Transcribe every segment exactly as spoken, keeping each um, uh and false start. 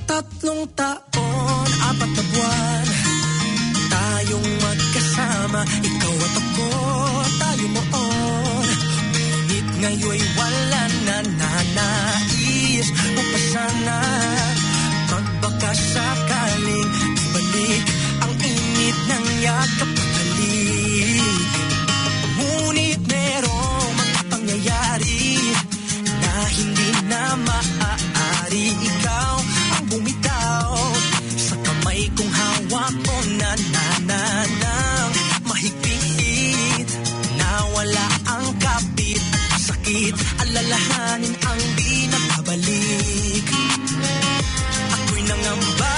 Tatlong taon, apat na buwan, tayong magkasama, ikaw at ako, tayo noon. Ngunit ngayon'y wala na, nanais mo pa sana magbaka sakaling ibalik ang init ng yakap at halik. Ngunit merong mga pangyayari na hindi na maaari. Ikaw ang bumitaw sa kamay kong hawak ko, na na na nang mahigpit. Nawala ang kapit, sakit, alalahanin ang di nakabalik. Ako'y nangamba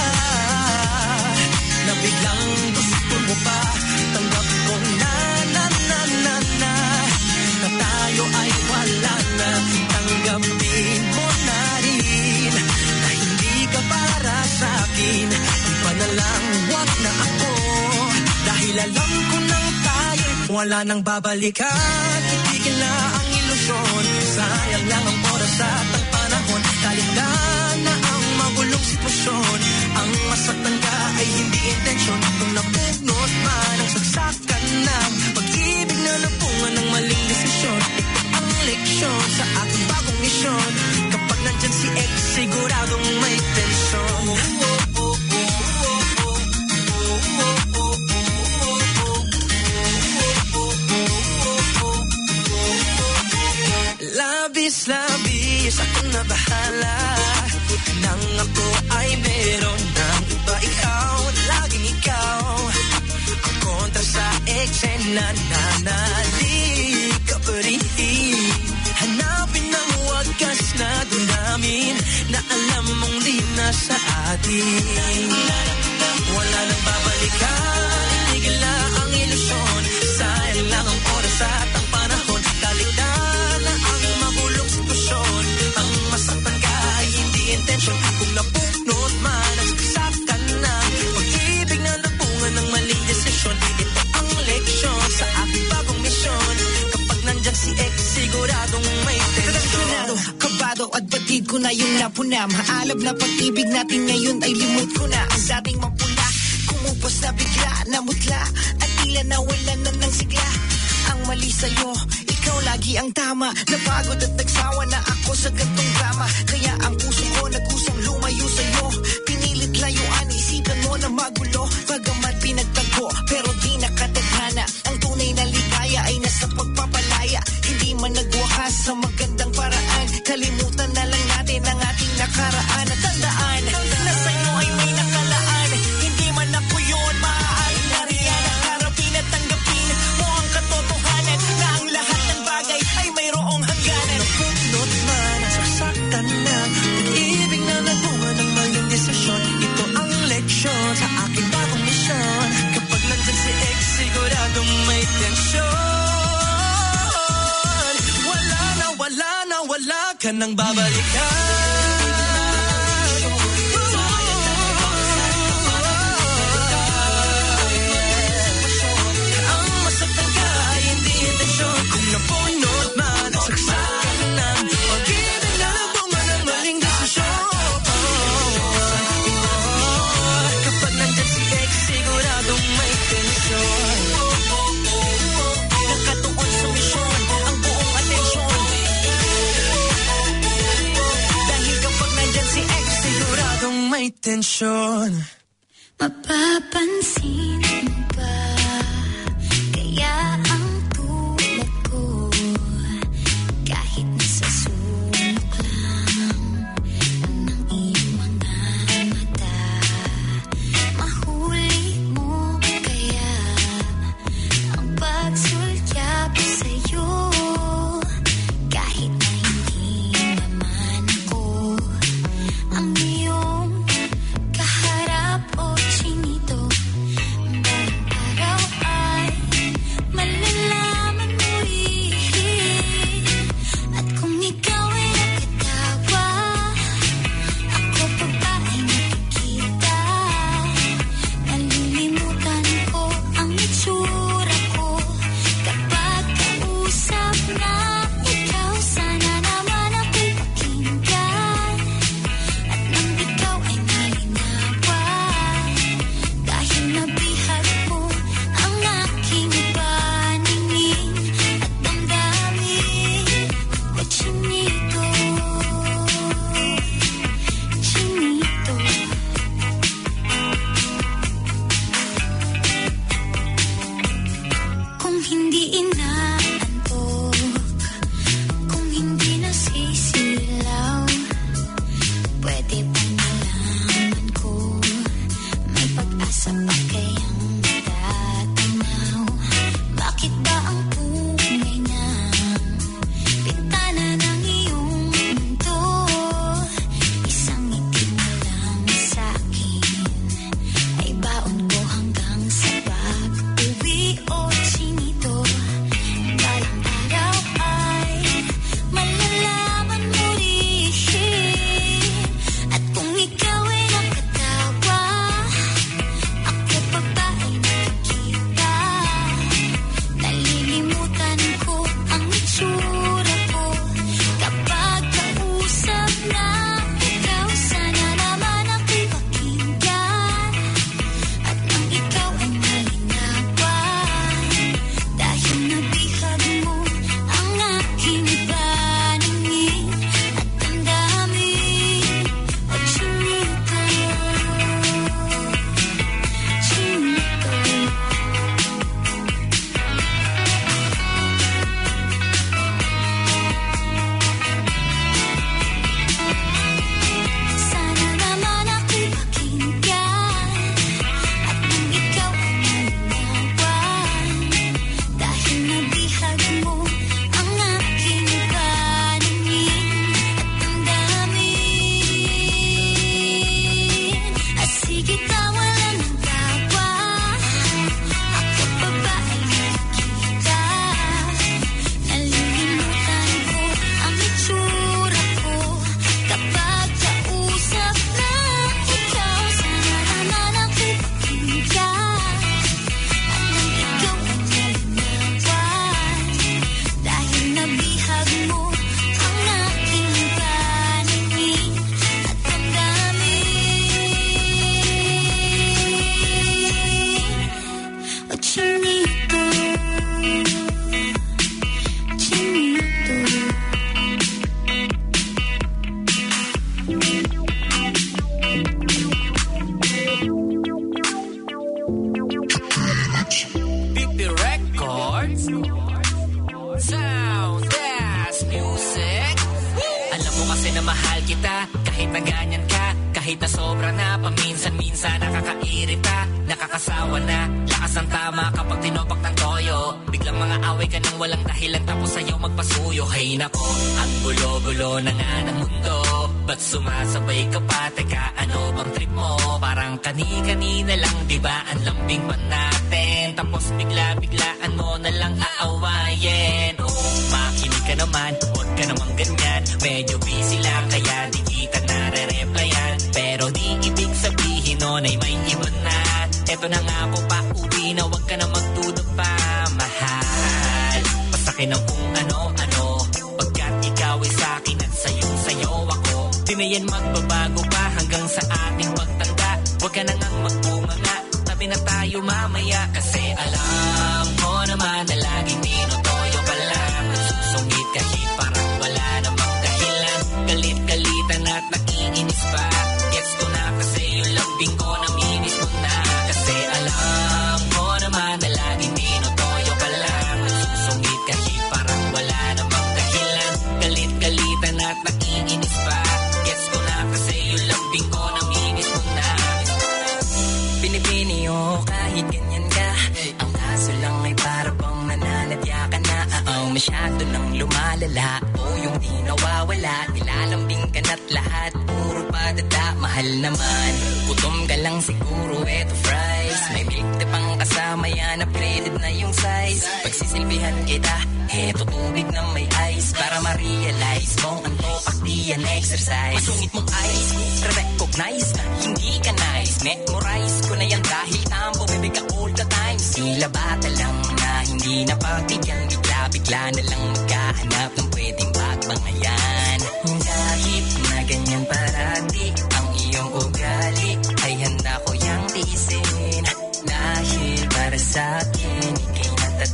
na biglang gusto mo pa. Tanggap ko na na na na na na tayo ay wala na. Tanggapin mo na rin na hindi ka para sa akin. Iba na lang, wag na ako, dahil alam ko nang tayo wala nang babalikan. Itigil na ang ilusyon, sayang lang ang oras at ang panahon. Kaligtaan na ang magulong sitwasyon. Ang masaktan ka ay hindi intensyon. Kung napunot man ang saksakan ng pag-ibig na napungan ng maling desisyon. Ito ang leksyon sa aking bagong misyon. Kapag nandyan si ex, siguradong may tensyon. Labis-labis akong nabahala nang ako ay meron ng iba. Ikaw, laging ikaw ang kontra sa eksena. Nanalik ka pa rin. Hanapin ang wagas na damdamin na alam mong di na sa atin. Wala nang babalikan, itigil na ang ilusyon. Sayang lang ang oras at ang panahon. Kaligtaan na ang magulong sitwasyon. Ang masaktan ka ay hindi intensyon. Kung napunot man ang saksakan ng pag-ibig na napungan ng maling desisyon. Ito ang leksyon sa aking bagong misyon. Kapag nandyan si ex, siguradong may tensyon. Kabado at batid ko na yung napuna. Maalab na pag-ibig natin ngayon ay limot ko na. Ang dating mapula, kumupos na bigla, namutla at tila nawala na ng sigla. Ang mali sa'yo, ikaw lagi ang tama. Napagod at nagsawa na ako sa gantong drama. Kaya ang puso ko nagkusang lumayo sa'yo. Pinilit layuan, isipan mo na magulo. Bagamat pinagtagpo, pero di nakatadhana. Ang tunay na ligaya ay nasa pagpapalaya. Hindi man nagwakas sa magandang paraan. Kalimutan na lang natin ang ating nakaraan. At tandaan, na sa'yo ay may nakalaan. Hindi man ako yun, maaaring nariyan. Harapin at tanggapin mo ang katotohanan na ang lahat ng bagay ay mayroong hangganan. Napunot man ang saksakan na pag-ibig na nabuha ng maling desisyon. Ito ang leksyon sa aking bagong misyon. Kapag nandyan si ex, siguradong may tensyon. Wala na, wala na, wala ka nang babalikan. Napunot man ang saksakan ng pag-ibig na napungan ng maling desisyon. Kapag nandyan si ex, siguradong may tensyon. Nakatuon sa misyon ang buong atensyon. Dahil kapag nandyan si ex, siguradong may tensyon. Mapapansin mo ba kaya ang tulad ko, kahit nasa sulok lang ng iyong mga mata, mahuli mo kaya ang pagsulyap sa'yo, kahit na hindi naman ako ang iyong kaharap o chinito. Bawat araw ay na ganyan ka. Kahit na sobra na, paminsan-minsan nakakairita, nakakasawa na. Lakas ng tama kapag tinopak ng toyo. Biglang mga away ka nang walang dahilan, tapos sa'yo magpasuyo. Hay nako, ang gulo-gulo na nga ng mundo. Ba't sumasabay ka pa? Teka, ano bang trip mo? Parang kani-kanina lang, diba ang lambing pa natin? Tapos bigla-biglaan mo na lang aawayin. Oh, makinig ka naman, huwag ka naman ganyan. Medyo busy lang, kaya di kita nare-replyan. Pero di ibig sabihin nun ay may iba na. Eto na nga po pa, uwi na, huwag ka na magduda pa, mahal. Pasakin ang kung ano-ano, pagkat ikaw ay sa'kin at sa'yong sayo ako. Di na yan magbabago pa hanggang sa ating pagtanda. Huwag ka na ngang magbunganga, tabi na tayo mamaya. Kasi alam ko naman na laging minutoyo ka lang. Nagsusungit kahit parang wala namang dahilan. Galit-galitan at nakiinis pa. Gets ko na kasi yung lambing ko naminis mo na. Kasi alam ko naman na laging minutoyo ka lang. Nagsusungit kahit parang wala namang dahilan. Galit-galitan at nakiinis pa. Gets ko na kasi yung lambing ko naminis mo na. Binibini o kahit ganyan ka, ang kaso lang ay para bang nananadya ka na. Ang masyado nang lumalala, o yung di nawawala. Nilalambing ka na't lahat, puro padada. Mahal naman, gutom ka lang siguro, eto fries. May milk tea pang kasama yan, upgraded na yung size. Pagsisilbihan kita, eto tubig na may ice. Para ma-realize mo, ang topak di yan exercise. Masungit mong eyes, re-recognize na hindi ka nice. Memorize ko na yan dahil tampo, bebe ka all the time. Sila bata lang na hindi napagbigyan. Bigla-bigla na lang magkahanap ng pwedeng bagbangayan. Kahit na ganyan parati ang iyong ugali, ay handa ko yang tiisin. Dahil para sa'kin, ika'y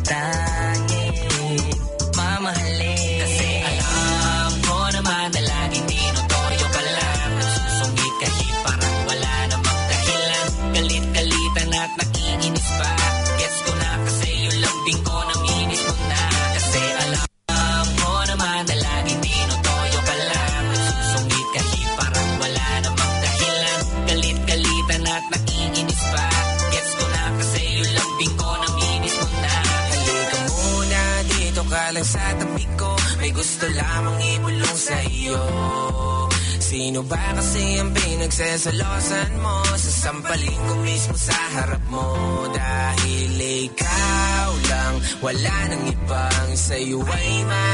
natatangin. Mamahalin. Kasi alam ko naman na laging tinutoyo ka lang. Nagsusungit kahit parang wala namang dahilan. Galit-galitan at nakiinis pa. Gets ko na kasi yung lambing ko naminis mo na. Kasi alam ko naman na laging tinutoyo ka lang. Nagsusungit kahit parang wala namang dahilan. Galit-galitan at nakiinis pa. Gets ko na kasi yung lambing ko naminis mo na. Halika muna, dito ka lang sa tabi ko. May gusto lamang ibulong sa iyo. Sino ba kasi ang pinagsasalosan mo? Sasampalin ko mismo sa harap mo. Dahil ikaw lang, wala nang ibang sa'yo ay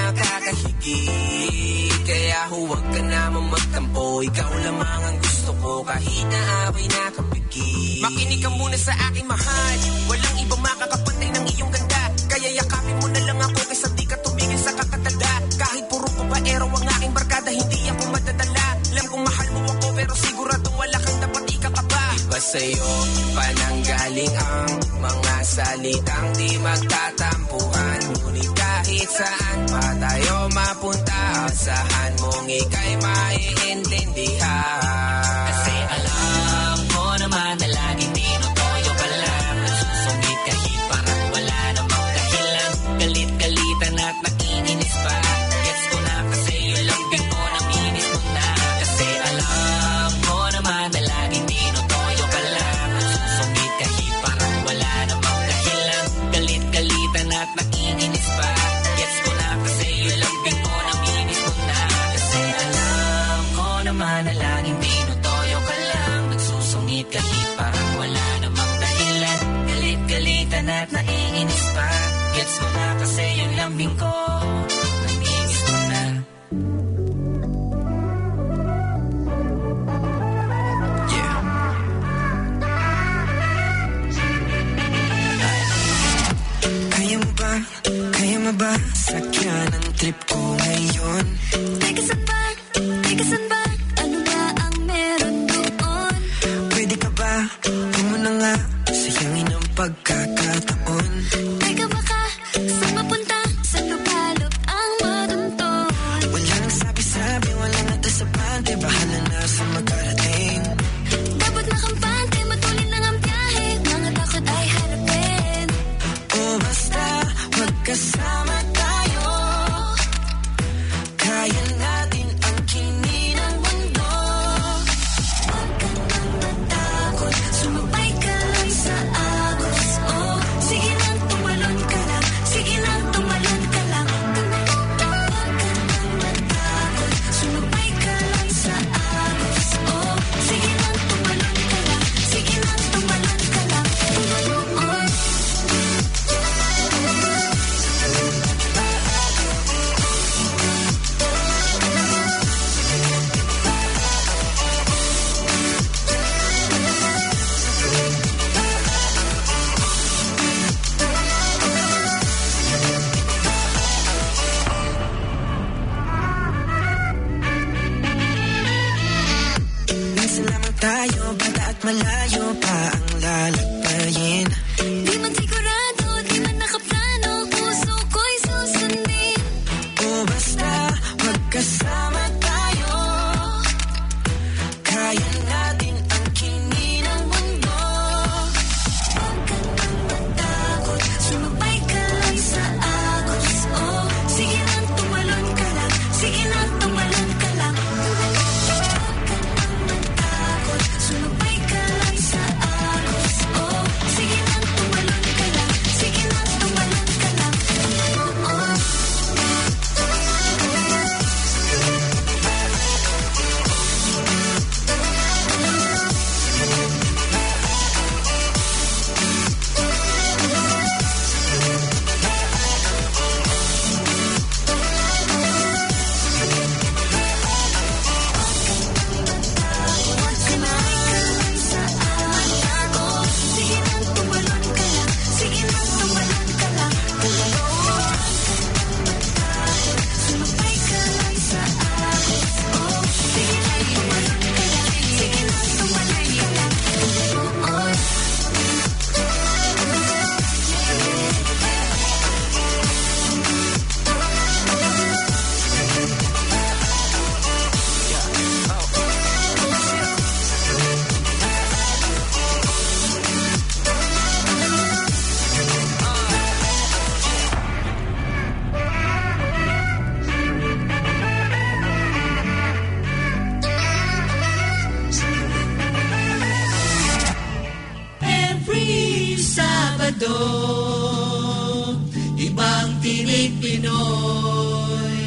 makakahigit. Kaya huwag ka naman magtampo, ikaw lamang ang gusto ko kahit na away nakapigil. Makinig ka muna sa aking mahal, walang ibang makakapantay ng iyong ganda. Kaya yakapin mo na lang ako kaysa di ka tumigil sa kakatanda. Kahit puro babaero ang aking barkada, hindi ako madadala. Alam kong mahal mo ako pero sigurado wala kang dapat ikakaba. Iba sa'yo pananggaling ang mga salitang di magtatampuhan. Ngunit kahit saan pa tayo mapunta, asahan mong ika'y maiintindihan. Kasi alam ko naman na laging tinutoyo ka lang. Nagsusungit kahit parang wala namang dahilan. Galit-galitan at nakiinis pa. Gets ko na kasi yung lambing ko naminis mo na. Kasi alam ko naman na laging tinutoyo ka lang. Nagsusungit kahit parang wala namang dahilan. Galit-galitan at nakiinis pa. Gets ko na kasi yung lambing ko naminis mo na. Kasi alam ko naman na laging tinutoyo ka lang. Nagsusungit kahit parang wala namang dahilan. Galit-galitan at naiinis pa. Gets ko na kasi yung lambing ko naminis mo na. Yeah. Kaya mo ba, kaya mo ba sakyan ang trip ko ngayon? Teka saan ba, teka saan ba, ano ba ang meron doon? Pwede ka ba, huwag mo na nga sayangin ang pagkakataon. Teka baka, saan mapunta, saan lupalop ang madunton? Walang sabi-sabi, walang natasapante, bahala na sa magkarating. Dapat nakampante, matulin lang ang biyahe, mga takot ay harapin. O basta magkasama tayo, tayo, bata at malayo pa ang lalakbayin. Di man sigurado, di man nakaplano, puso ko'y susundin. O basta magkasama tayo, kaya natin ang kini ng mundo. Huwag ka nang matakot, sumabay ka lang sa agos. Oh, sige lang, tumalon ka lang, sige lang, tumalon ka lang. Huwag ka nang matakot, sumabay ka lang sa agos. Oh, sige lang, tumalon ka lang, sige lang, tumalon ka lang. Oh, oh. Every Sabado, ibang tinig Pinoy.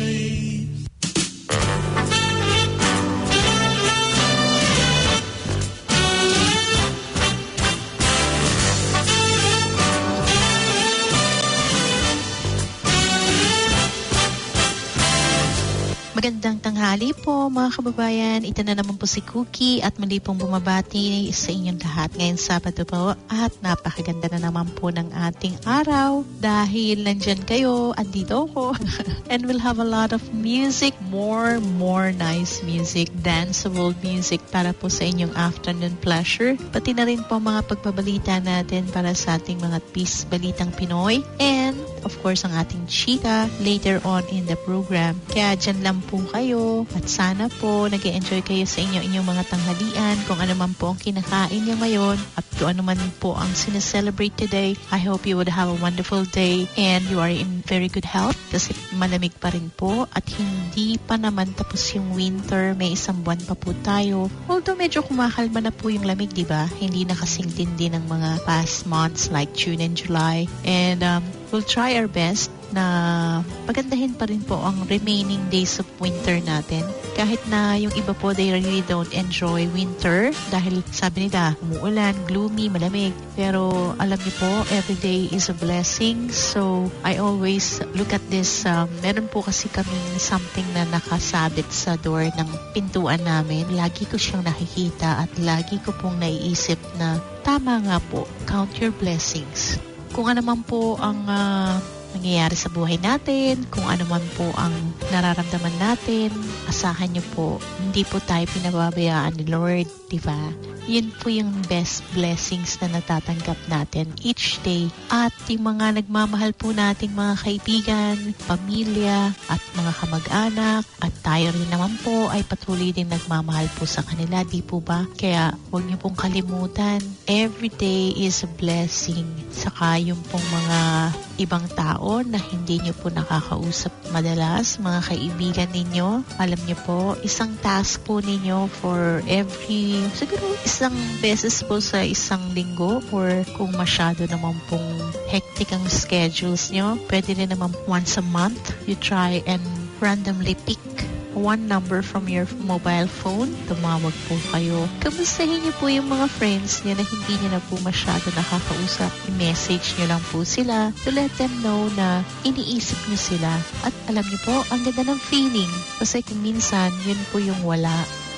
Magandang tanghali po mga kababayan. Ito na naman po si Cookie at muli pong bumabati sa inyong lahat ngayong Sabado po. At napakaganda na naman po ng ating araw dahil nandyan kayo, andito ako. And we'll have a lot of music, more, more nice music, danceable music para po sa inyong afternoon pleasure. Pati na rin po mga pagbabalita natin para sa ating mga peace balitang Pinoy. And of course ang ating chika later on in the program. Kaya dyan lang po kayo at sana po nag-enjoy kayo sa inyo inyong mga tanghalian kung ano man po ang kinakain nyo ngayon at kung ano man po ang sineselebrate today. I hope you would have a wonderful day and you are in very good health kasi malamig pa rin po at hindi pa naman tapos yung winter. May isang buwan pa po tayo. Although medyo kumakalma na po yung lamig, di ba? Hindi na kasing tindi ng mga past months like June and July. And um, we'll try our best na pagandahin pa rin po ang remaining days of winter natin. Kahit na yung iba po, they really don't enjoy winter dahil sabi nila, umuulan, gloomy, malamig. Pero alam niyo po, every day is a blessing. So, I always look at this. Um, meron po kasi kaming something na nakasabit sa door ng pintuan namin. Lagi ko siyang nakikita at lagi ko pong naiisip na tama nga po, count your blessings. Kung ano man po ang uh, nangyayari sa buhay natin, kung ano man po ang nararamdaman natin, asahan niyo po, hindi po tayo pinababayaan ni Lord, di ba? Yun po yung best blessings na natatanggap natin each day. At yung mga nagmamahal po nating mga kaibigan, pamilya, at mga kamag-anak, at tayo rin naman po ay patuloy din nagmamahal po sa kanila, di po ba? Kaya huwag niyo pong kalimutan, every day is a blessing. Saka yung pong mga ibang tao na hindi niyo po nakakausap madalas, mga kaibigan ninyo, alam niyo po, isang task po ninyo for every, siguro isang beses po sa isang linggo or kung masyado naman pong hectic ang schedules nyo, pwede rin naman once a month, you try and randomly pick one number from your mobile phone, tumawag po kayo. Kamustahin niyo po yung mga friends niyo na hindi niyo na po masyado nakakausap. I-message niyo lang po sila to let them know na iniisip niyo sila. At alam niyo po, ang ganda ng feeling. Kasi kung minsan, yun po yung wala.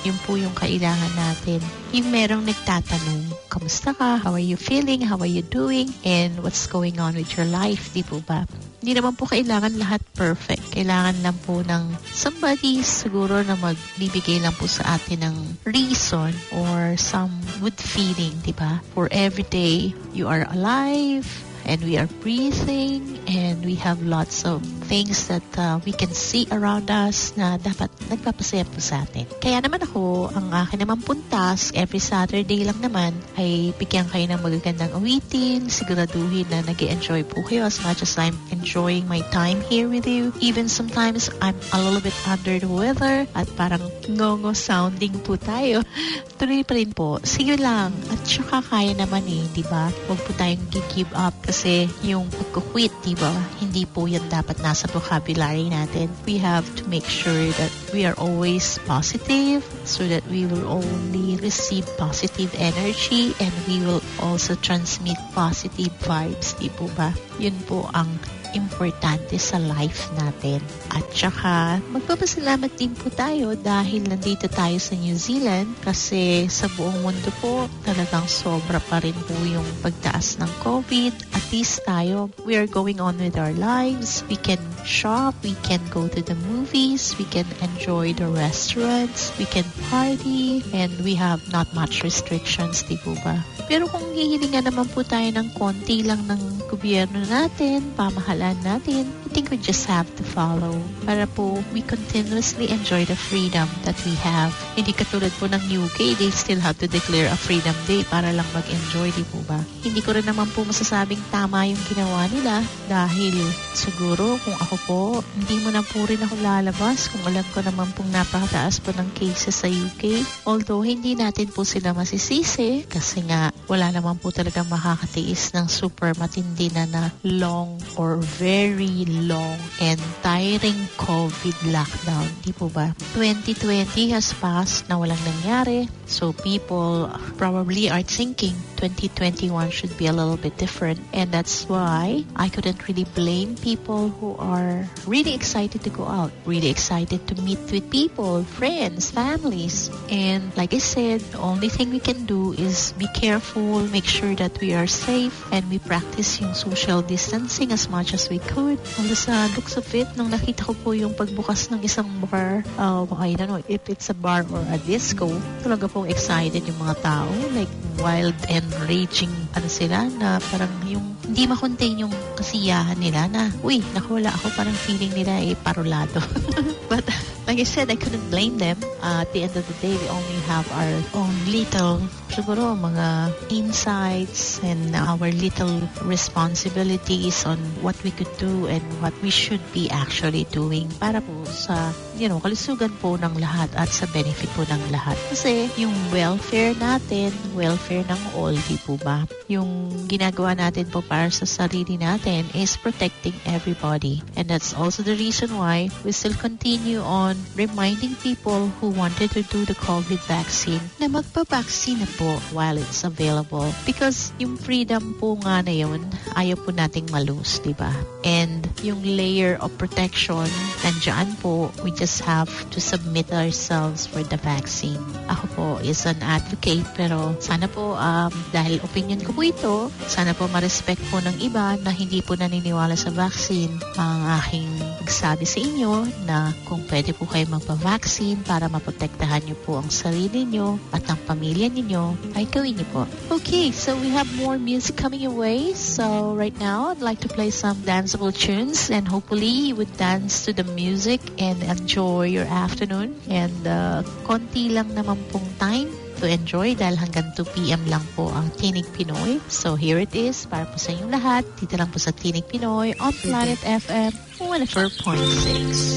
Yun po yung kailangan natin. Yung merong nagtatanong, kamusta ka? How are you feeling? How are you doing? And what's going on with your life? Di po ba? Hindi naman po kailangan lahat perfect. Kailangan lang po ng somebody siguro na magbibigay lang po sa atin ng reason or some good feeling, di ba? For every day you are alive, and we are breathing, and we have lots of things that uh, we can see around us na dapat nagpapasaya po sa atin. Kaya naman ako, ang akin naman pong task, every Saturday lang naman, ay bigyan kayo ng magagandang awitin, siguraduhin na nag-enjoy po kayo as much as I'm enjoying my time here with you. Even sometimes, I'm a little bit under the weather at parang ngongo sounding po tayo. Tuloy pa rin po. Sige lang. At saka kaya naman eh, di ba? Huwag po tayong give up kasi yung pagkukwit, di ba? Hindi po yan dapat nasa vocabulary natin. We have to make sure that we are always positive so that we will only receive positive energy and we will also transmit positive vibes, di po ba? Yun po ang importante sa life natin. At saka, magpapasalamat din po tayo dahil nandito tayo sa New Zealand kasi sa buong mundo po talagang sobra pa rin po yung pagtaas ng COVID. At least tayo, we are going on with our lives. We can shop, we can go to the movies, we can enjoy the restaurants, we can party, and we have not much restrictions, di po ba? Pero kung hihilingan naman po tayo ng konti lang ng gobyerno natin, pamahalaan natin, I think we just have to follow para po we continuously enjoy the freedom that we have. Hindi katulad po ng U K, they still have to declare a freedom day para lang mag-enjoy, di po ba? Hindi ko rin naman po masasabing tama yung ginawa nila dahil siguro kung ako po, hindi mo na po rin ako lalabas kung alam ko naman pong napakataas po ng cases sa U K. Although hindi natin po sila masisisi kasi nga wala naman po talagang makakatiis ng super matindi na na long or very long and tiring COVID lockdown. Di po ba? twenty twenty has passed na walang nangyari. So people probably are thinking twenty twenty-one should be a little bit different. And that's why I couldn't really blame people who are really excited to go out, really excited to meet with people, friends, families. And like I said, the only thing we can do is be careful, make sure that we are safe, and we practice yung social distancing as much as we could. On the sa looks of it, nung nakita ko po yung pagbukas ng isang bar, uh, I don't know if it's a bar or a disco, talaga pong excited yung mga tao, like wild and raging, ano sila, na parang yung hindi makontain yung kasiyahan nila na, uy, nakawala ako, parang feeling nila eh, parolado. But like I said, I couldn't blame them. Uh, at the end of the day, we only have our own little, siguro, mga insights and our little responsibilities on what we could do and what we should be actually doing para po sa, you know, kalusugan po ng lahat at sa benefit po ng lahat. Kasi yung welfare natin, welfare ng all, di po ba? Yung ginagawa natin po para sa sarili natin is protecting everybody. And that's also the reason why we still continue on reminding people who wanted to do the COVID vaccine na magpa-vaccine na po while it's available. Because yung freedom po nga na yun, ayaw po nating malose, di ba? And yung layer of protection, nandiyan po, we just have to submit ourselves for the vaccine. Ako po is an advocate, pero sana po, um, dahil opinion ko po ito, sana po ma-respect po ng iba na hindi po naniniwala sa vaccine. Ang aking magsabi sa inyo na kung pwede po kayo magpa-vaccine para maprotektahan niyo po ang sarili niyo at ang pamilya niyo, ay gawin niyo po. Okay, so we have more music coming your way. So right now, I'd like to play some danceable tunes and hopefully you would dance to the music and enjoy your afternoon. And uh, konti lang naman pong time to enjoy dahil hanggang two p.m. lang po ang Tinig Pinoy. So here it is, para po sa inyong lahat. Dito lang po sa Tinig Pinoy on Planet F M one oh four point six.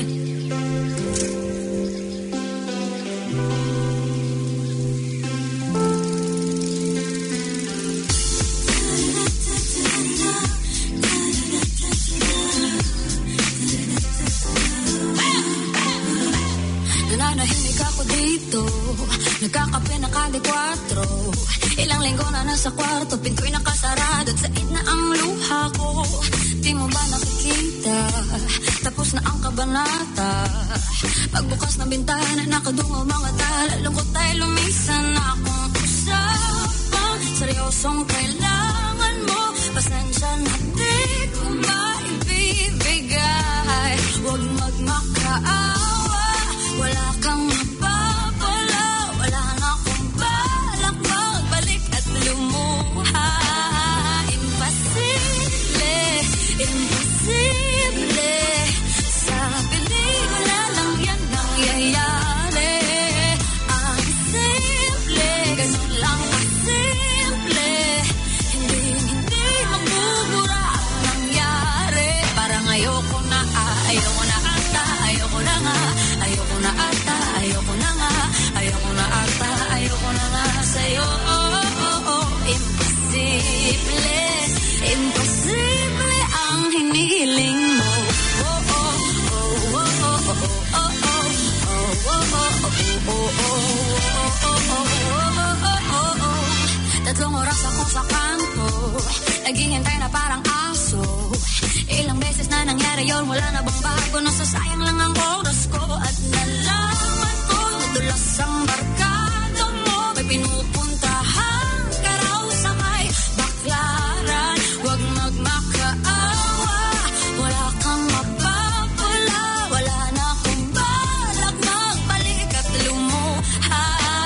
Nananahimik ako dito, nagkakape na kali kwatro. Ilang linggo na nasa kwarto, pinto'y nakasarado at sait na ang luha ko. Di mo ba nakikita? Tapos Tapos na ang kabanata. Pagbukas ng bintana, nakadungaw mga tala. Lungkot ay lumisan na akong usapang seryosong kailangan mo. Pasensya na di ko maibibigay. Huwag magmakaawa, wala kang mapapala. Wala na akong balak magbalik at lumuha. Imposible, imposible. Sa pelikula lang yan nangyayari. Ang simple, ganun lang ang simple. Hindi, hindi magbubura ang nangyari. Parang ayoko na, ayoko na ata, ayoko na nga. Ayoko na ata, ayoko na nga. Ayoko na ata, ayoko na nga sa'yo. Oh, oh, oh. Imposible, imposible ang hinihiling mo. Oh, oh, oh, oh, oh, oh, oh, oh, oh. Tatlong oras ako sa kanto, naghihintay na parang aso. Ilang beses na nangyari yun, wala na bang bago? Nasasayang lang ang oras ko. At nalaman ko, nadulas ang barkada mo. May pinupuntahan ka raw sa may baklaran. Huwag magmakaawa, wala kang mapapala. Wala na akong balak magbalik at lumuha.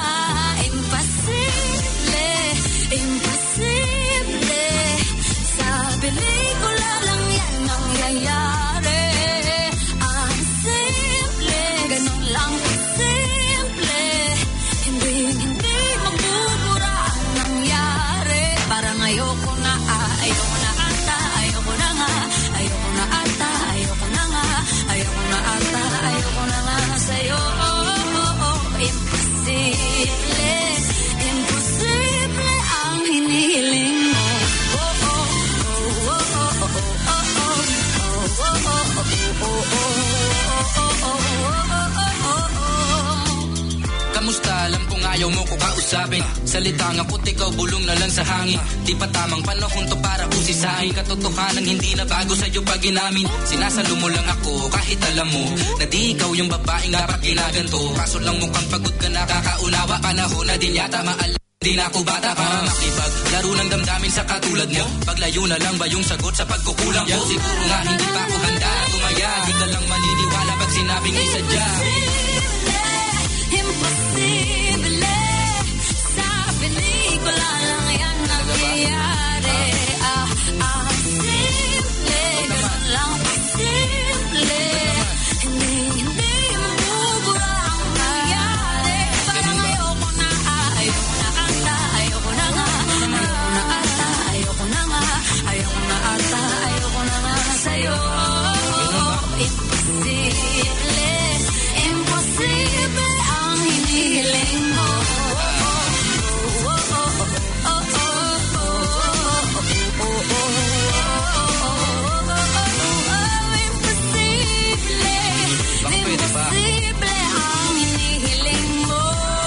Imposible, imposible. Sa pelikula lang yan nangyayari. Ang simple, ganun lang simple. Hindi, hindi magbubura ang nangyari. Parang ayoko na, ayoko na ata, ayoko na nga. Ayoko na ata, ayoko na nga. Ayoko na ata, ayoko na nga sa'yo. Oh, oh, oh. Imposible, imposible ang hinihiling mo. Oh, oh, oh, oh, oh, oh, oh, oh, oh, oh, oh, oh, oh, oh. Kamusta? Alam kong ayaw mo ko kausapin. Salita nga puti ikaw, bulong na lang sa hangin. Di pa tamang panahon to para usisahin. Katotohanan hindi na bago sa'yo pag inamin. Sinasalo mo lang ako kahit alam mo na di ikaw yung babaeng dapat ginaganto. Kaso lang mukhang pagod ka na kakaunawa. Panahon na din yata maalam. Di na ako bata para makipag laro ng damdamin sa katulad mo. Paglayo na lang ba yung sagot sa pagkukulang ko? Siguro nga hindi pa ako handa tumaya. Di ka lang maniniwala pag sinabing isadya. Imposible, sa pelikula lang yan nangyayari. Ah, ah, simple, ganun lang simple. Hindi, hindi mabubura ang nangyari. Parang ayoko na, ayoko na ata, ayoko na nga. Ayoko na ata, ayoko na nga. Ayoko na ata, ayoko na nga sa'yo. Imposible, imposible ang hinihiling mo. Imposible, imposible ang hinihiling mo.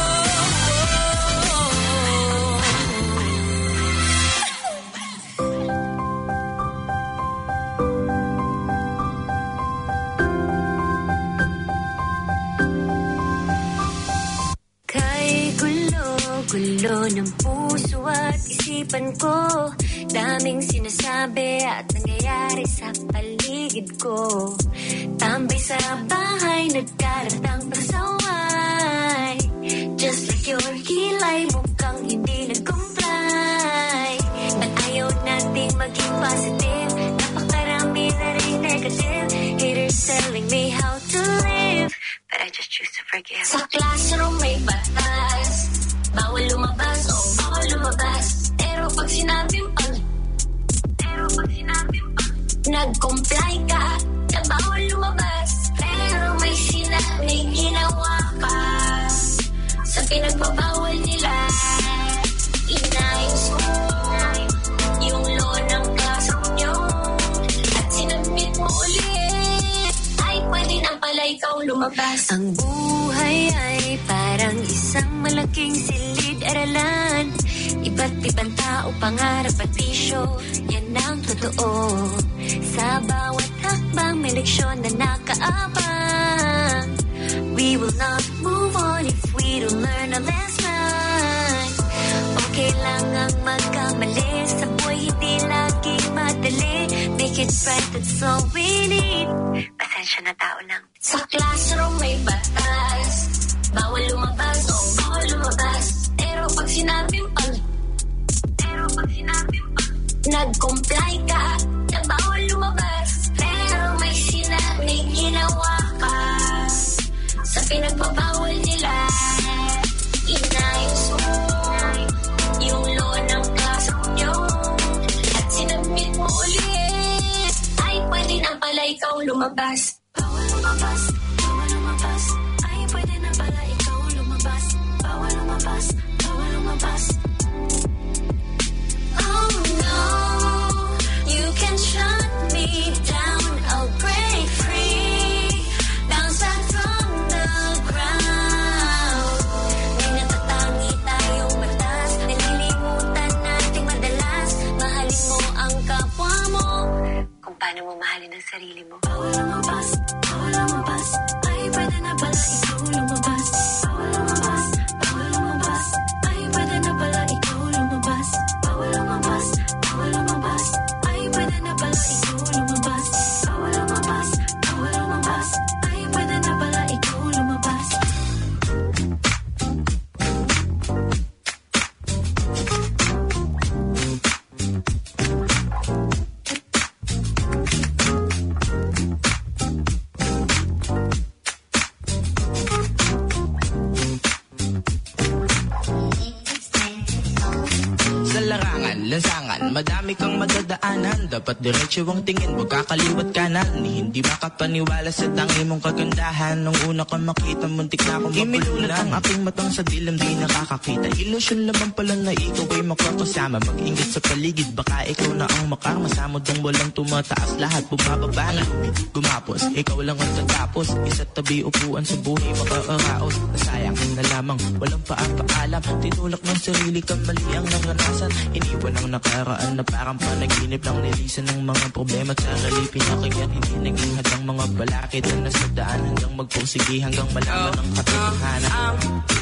Kay gulo-gulo ng puso at isipan ko. Daming sinasabi at nangyayari sa paligid ko. Tambay sa bahay, nagkaratang pagsaway. Just like your kilay, mukhang hindi nag-comply. At ayaw nating maging positive. Napakarami na rin negative. Haters telling me how to live, but I just choose to forgive. Sa classroom may batas, bawal lumabas, oh bawal lumabas. Pero pag sinabing pag, pero pag sinabing pag, nag-comply ka, na bawal lumabas. Pero may sinabing ginawa ka, sa pinagbabawal nila. Inayos mo yung law ng classroom nyo, at sinabit mo ulit, ay pwede na pala ikaw lumabas. Ang buhay ay parang isang malaking silid-aralan. Iba't ibang tao, pangarap at bisyo, yan ang totoo. Sa bawat hakbang may leksyon na nakaabang. We will not move on if we don't learn our lesson. Okay lang ang magkamali, sa buhay hindi laging madali. Make it right, that's all we need. Pasensya na, tao lang. Sa classroom may batas, bawal lumabas, oh bawal lumabas. Pero pag sinabing pag Pero pag sinabing pag nag-comply ka, na bawal lumabas. Pero may sinabing ginawa ka, sa pinagbabawal nila, inayos mo yung law ng classroom nyo at sinabit mo ulit. Ay, pwede na pala ikaw lumabas. Bawal lumabas, bawal lumabas. Ay, pwede na pala ikaw lumabas. Bawal lumabas, bawal lumabas. Oh no, you can shut me down, I'll break free. Bounce back from the ground. May natatangi tayong batas, nalilimutan nating madalas. Mahalin mo ang kapwa mo kung paano mo mahalin ang sarili mo. Bawal lumabas, bawal lumabas. Ay, pwede na pala ikaw lumabas. Bawal lumabas, bawal lumabas. Ay, pwede na pala ikaw lumabas. Bawal lumabas, bawal lumabas. Ay, pwede na pala ikaw lumabas. Bawal lumabas, bawal lumabas. Ay, pwede na pala ikaw lumabas. Sa larangan, lansangan, madami kang madadaanan. Dapat diretso ang tingin, wag kakaliwat kanan. Ni hindi makapaniwala sa tangi mong kagandahan. Nung una ka makita, muntik na akong mapulunan. Ang aking matang sa dilim, di nakakakita. Ilusyon lamang pala na ikaw ay makakasama. Mag-ingit sa paligid, baka ikaw na ang makarmasama. Dang walang tumataas, lahat bumababa na. Gumapos, ikaw lang ang tatapos. Isa't tabi upuan sa buhay, makaaraos. Nasayang na lamang, walang paapaalam. Tinulak ng sarili ka, mali ang naranasan. Iniwan ang nakaraan na parang panaginip lang nilisan ng mga problema at sarili pinakinggan. Hindi naging hadang mga balakid na nasa daan hanggang magpursige hanggang malaman ang katotohanan. Ang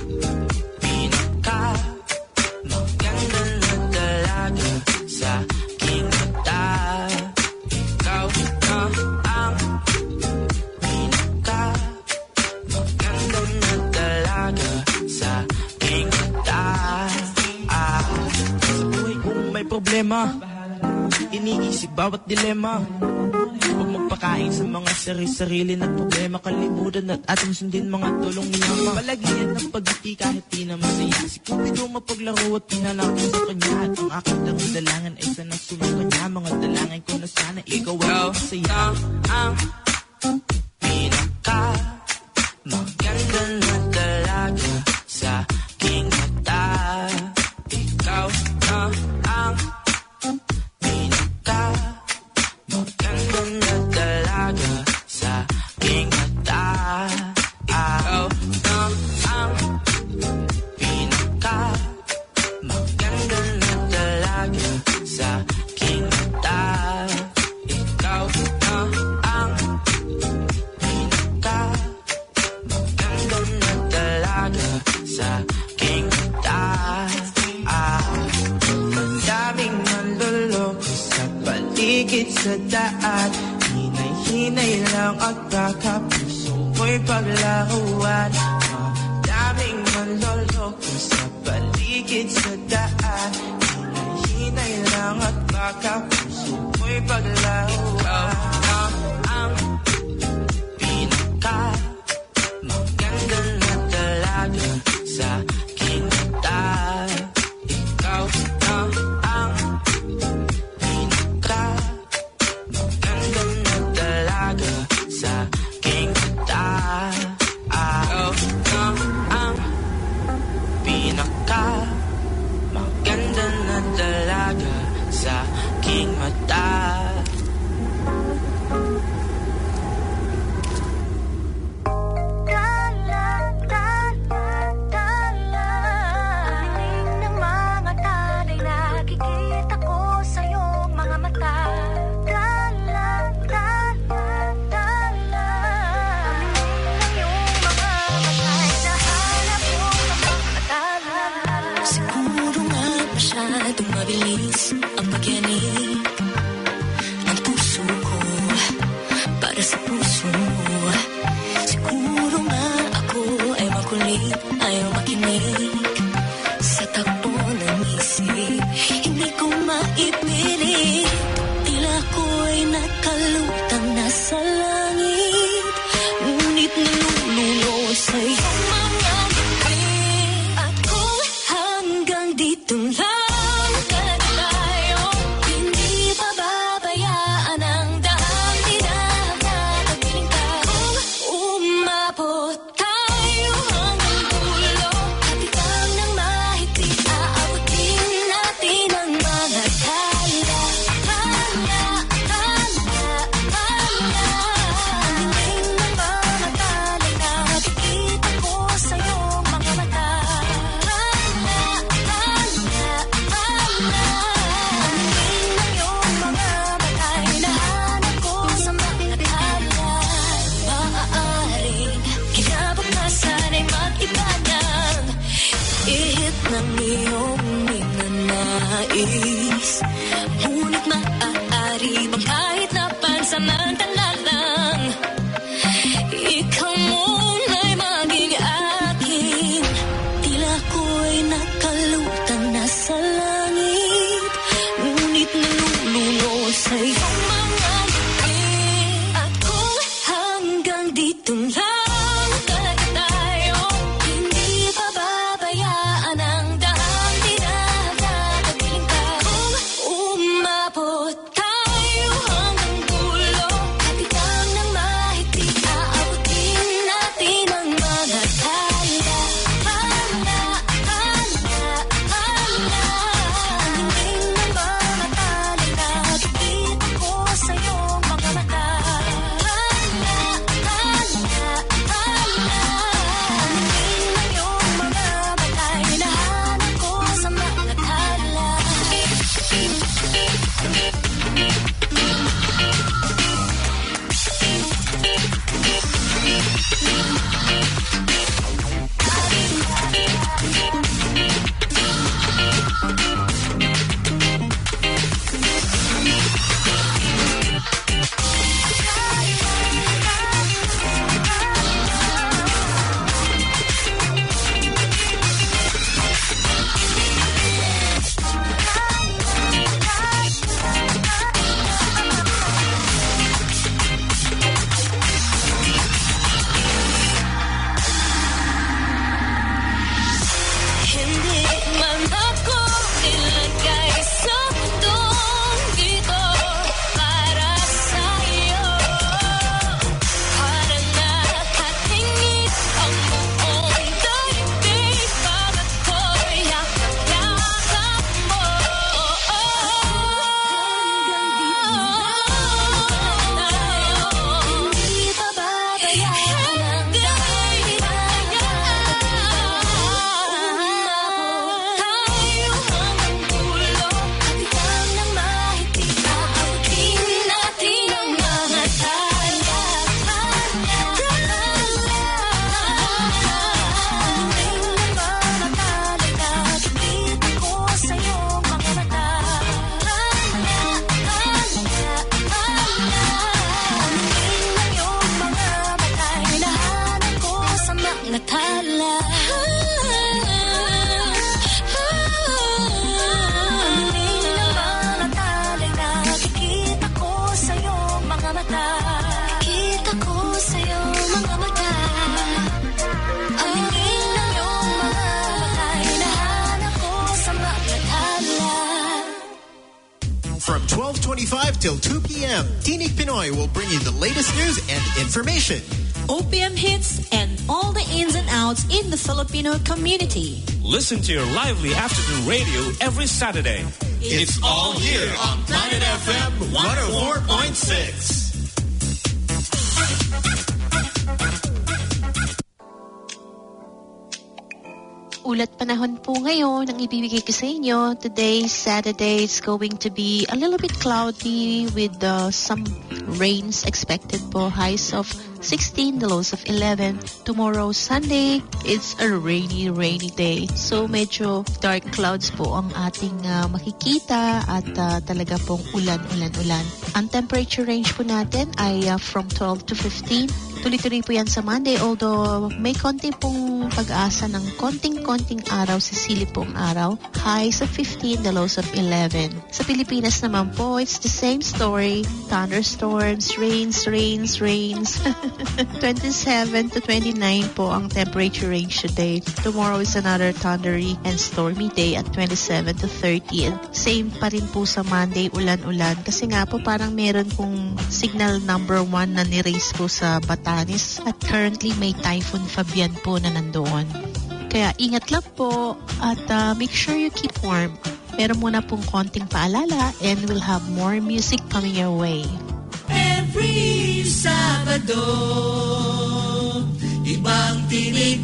pinaka maganda na talaga sa aking mata, ikaw na ang pinaka maganda na talaga sa aking mata. Ah, sa buhay kung may problema, iniisip bawat dilema. Huwag magpakain sa mga sari-sarili na problema. Kalimutan at atong sundin mga tulong niyama. Palagian ng pag-iti kahit di na masaya. Si Cupido mapaglaro at pinalako sa kanya. At ang aking darong dalangan ay sana sumunod niya. Mga dalangan ko na sana ikaw ay masaya. Ang pinaka maganda na talaga sa aking mata, ikaw na ang pinaka maganda na talaga sa aking mata. Ikaw na ang pinaka maganda na talaga sa aking mata. Ikaw na ang pinaka maganda na talaga sa aking mata. Ah, ang daming manloloko sa paligid sa daan. Hinay-hinay lang at baka puso mo'y paglaruan. Ang daming manloloko sa paligid sa daan. Hinay-hinay lang at baka puso mo'y paglaruan. Ang pinaka maganda na talaga sa aking mata. Ikaw na ang pinaka maganda na talaga sa aking mata. Ikaw na ang pinaka maganda na talaga sa aking mata. Nakikita ko sa iyong mga mata. mabilis ang pagyanig ng puso ko para sa puso mo. Siguro nga ako ay makulit, ayaw makinig sa takbo ng isip. Hindi ko maipilit, tila ko ay nakalutang nasa langit, ngunit nalulunod sa iyong mga ngiti. At kung hanggang dito lang talaga tayo, hindi pababayaan ang dahang dinahagatapiling ka. Kung umabot tayo hanggang dulo, kapitan ng mahigpit, aabutin natin ang mga tala. Tala, tala, tala. Ang hingin ng mga talay na nakikita ko sa iyong mga mata. Tala, tala, tala. Ang hingin ng iyong mga mata ay hinahanap ko sa mga tala. Maaaring kinabukasan ay mag-iba ng ihip ng iyong ninanais. Ngunit maaari bang kahit na pansamantala lang, ikaw muna'y maging akin. Tila ko'y nakalutang nasa langit, ngunit nalulunod sa iyong mga ngiti. At kung hanggang dito lang talaga tayo, hindi pababayaan ang dahang dinahagatapiling ka. Kung umabot tayo hanggang dulo, kapitan ng mahigpit, aabutin natin ang mga tala. Tala, tala, tala. Ang hingin ng mga talay na nakikita ko sa iyong mga mata. Tala, tala, tala. Ang hingin ng iyong mga mata ay hinahanap ko sa mga tala. Hindi man ako nilagay sa mundong ito para sa'yo. Para nakatingin ang buong daigdig pagkat ko'y yakap-yakap mo. Hanggang dito hindi pababayaan ang dahang umabot tayo hanggang dulo, kapitan ng mahigpit, aabutin natin ang mga tala. Tala, tala. Ang hingin ng mga talay na nakikita ko sa iyong mga mata. Tala, tala, tala. Ang hingin ng iyong mga mata ay hinahanap ko sa mga tala. Ang hingin ng mga talay na nakikita ko sa iyong mga mata. Nakikita ko sa iyong mga mata. Ang hingin ng iyong mga mata ay hinahanap ko sa mga tala. From twelve twenty-five till two p.m., Tinig Pinoy will bring you the latest news and information. O P M hits and all the ins and outs in the Filipino community. Listen to your lively afternoon radio every Saturday. It's all here on Planet F M one oh four point six. Ulat panahon po ngayon ang ibibigay ko sa inyo. Today, Saturday, is going to be a little bit cloudy with uh, some rains expected po. Highs of sixteen, the lows of eleven. Tomorrow, Sunday, it's a rainy, rainy day. So, medyo dark clouds po ang ating uh, makikita at uh, talaga pong ulan, ulan, ulan. Ang temperature range po natin ay uh, from twelve to fifteen. Tuloy-tuloy po yan sa Monday, although may konti pong pag-asa ng konting-konting araw, sisili pong araw. Highs of fifteen, the lows of eleven. Sa Pilipinas naman po, it's the same story. Thunderstorms, rains, rains, rains. twenty-seven to twenty-nine po ang temperature range today. Tomorrow is another thundery and stormy day at twenty-seven to thirty. And same pa rin po sa Monday, ulan-ulan. Kasi nga po parang meron pong signal number one na ni-raise po sa Batangas. At currently may Typhoon Fabian po na nandoon. Kaya ingat lang po at uh, make sure you keep warm. Meron muna pong konting paalala and we'll have more music coming your way. Every Sabado, ibang tinig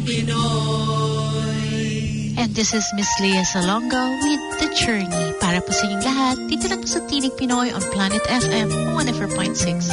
Pinoy. And this is Miss Leah Salonga with The Journey. Para po sa inyong lahat, dito lang po sa Tinig Pinoy on Planet F M one oh four point six.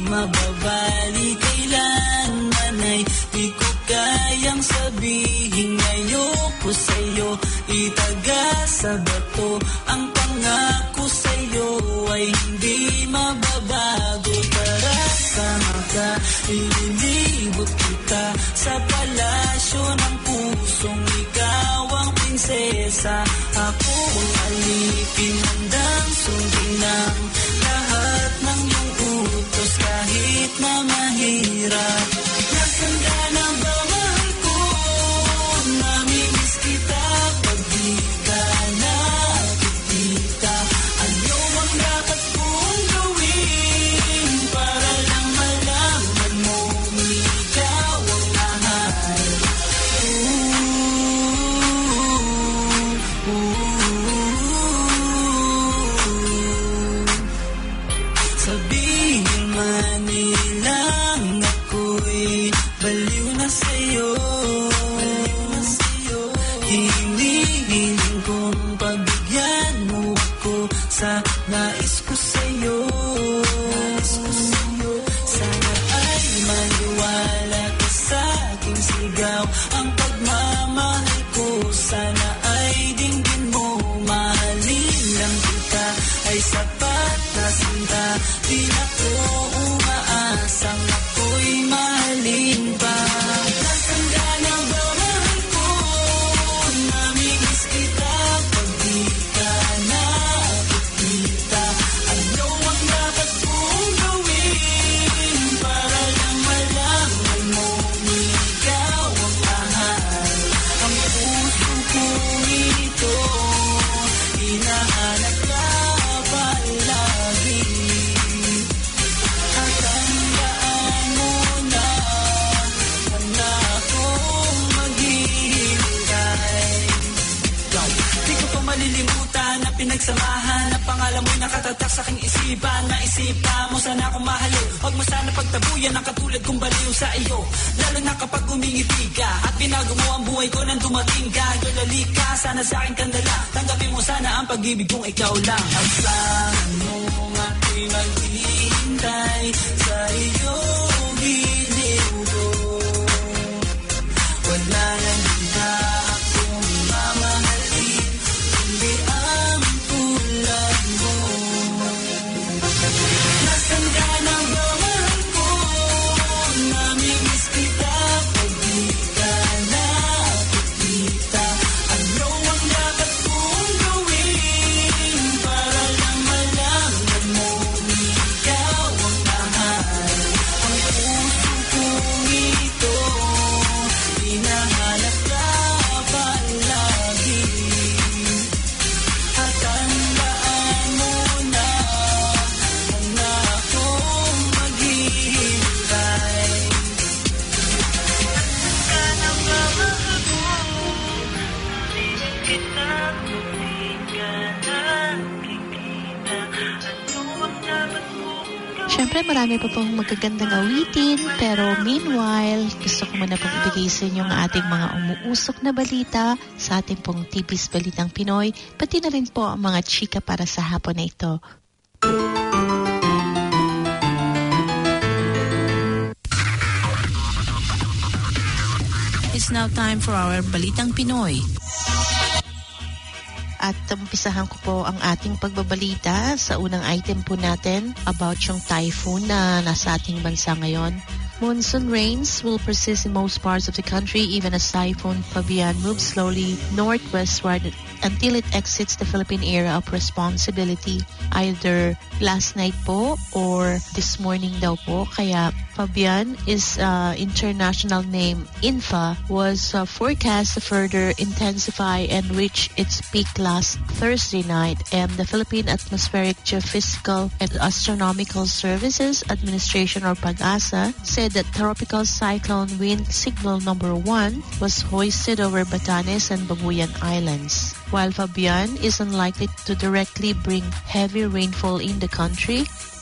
mababali kailanman ay di ko kayang sabihin ayoko sa'yo, itaga sa bato ang pangako sa'yo ay hindi mababago. Tara, sama ka, ililibot kita sa palasyo ng pusong ikaw ang prinsesa. Ako ang alipin, handang sundin ng lahat ng iyong utos kahit na mahirap. Nasaan ka na ba, mahal ko? Namimiss kita pag di ka nakikita. Ano ang dapat kong gawin para lang malaman mo ikaw ang mahal? Ooh, ooh. Sabihin man nilang ako'y baliw na sa'yo, baliw na sa'yo. Hinihiling kong pagbigyan mo ako sa nais ko sa'yo, nais ko sa'yo. Sana ay maniwala ka sa aking sigaw, ang pagmamahal ko sana ay dinggin mo. Mahalin lang kita ay sapat na sinta, di na ko umaasang ako'y mahalin pa. Nasaan ka na ba, mahal ko? Namimiss kita pag di ka nakikita. Ano ang dapat kong gawin para lang malaman mo ikaw ang mahal? Ang puso kong ito hinahanap ka palagi. At tandaan mo na wala akong maghihintay. Di ko pa malilimutan na pinagsamahan na pangalan mo'y nakatatak sa aking isipan. Naisipan mo sana akong mahalin, huwag mo sana pagtabuyan ang katulad kong baliw sa iyo. Lalo na kapag umingiti ka at binago mo ang buhay ko nang dumating ka. Galali ka, sana sa aking kandala, tanggapin mo sana ang pag-ibig kong ikaw lang. Asahan mo ako'y maghihintay sa iyo, giliw ko. Wala nang iba akong mamahalin, hindi ang tulad mo. Nasaan ka na ba, mahal ko? Namimiss kita pag di ka nakikita. Ano ang dapat kong gawin para lang malaman mo ikaw ang mahal? Ang puso kong ito hinahanap ka palagi. At tandaan mo na wala akong maghihintay. Ka na ba, mahal ko? Namimiss kita kung di ka nakikita. Ano ang dapat kong gawin? Siyempre, marami pa pong magagandang awitin. Pero meanwhile, gusto ko muna pong ibigay sa inyo ang ating mga umuusok na balita sa ating pong T V's Balitang Pinoy, pati na rin po ang mga chika para sa hapon na ito. It's now time for our Balitang Pinoy. At umpisahan ko po ang ating pagbabalita sa unang item po natin about yung typhoon na nasa ating bansa ngayon. Monsoon rains will persist in most parts of the country even as Typhoon Fabian moves slowly northwestward until it exits the Philippine area of responsibility either last night po or this morning daw po. Kaya Fabian is uh, international name Infa was uh, forecast to further intensify and reach its peak last Thursday night, and the Philippine Atmospheric Geophysical and Astronomical Services Administration or PAGASA said that tropical cyclone wind signal number one was hoisted over Batanes and Babuyan Islands. While Fabian is unlikely to directly bring heavy rainfall in the country,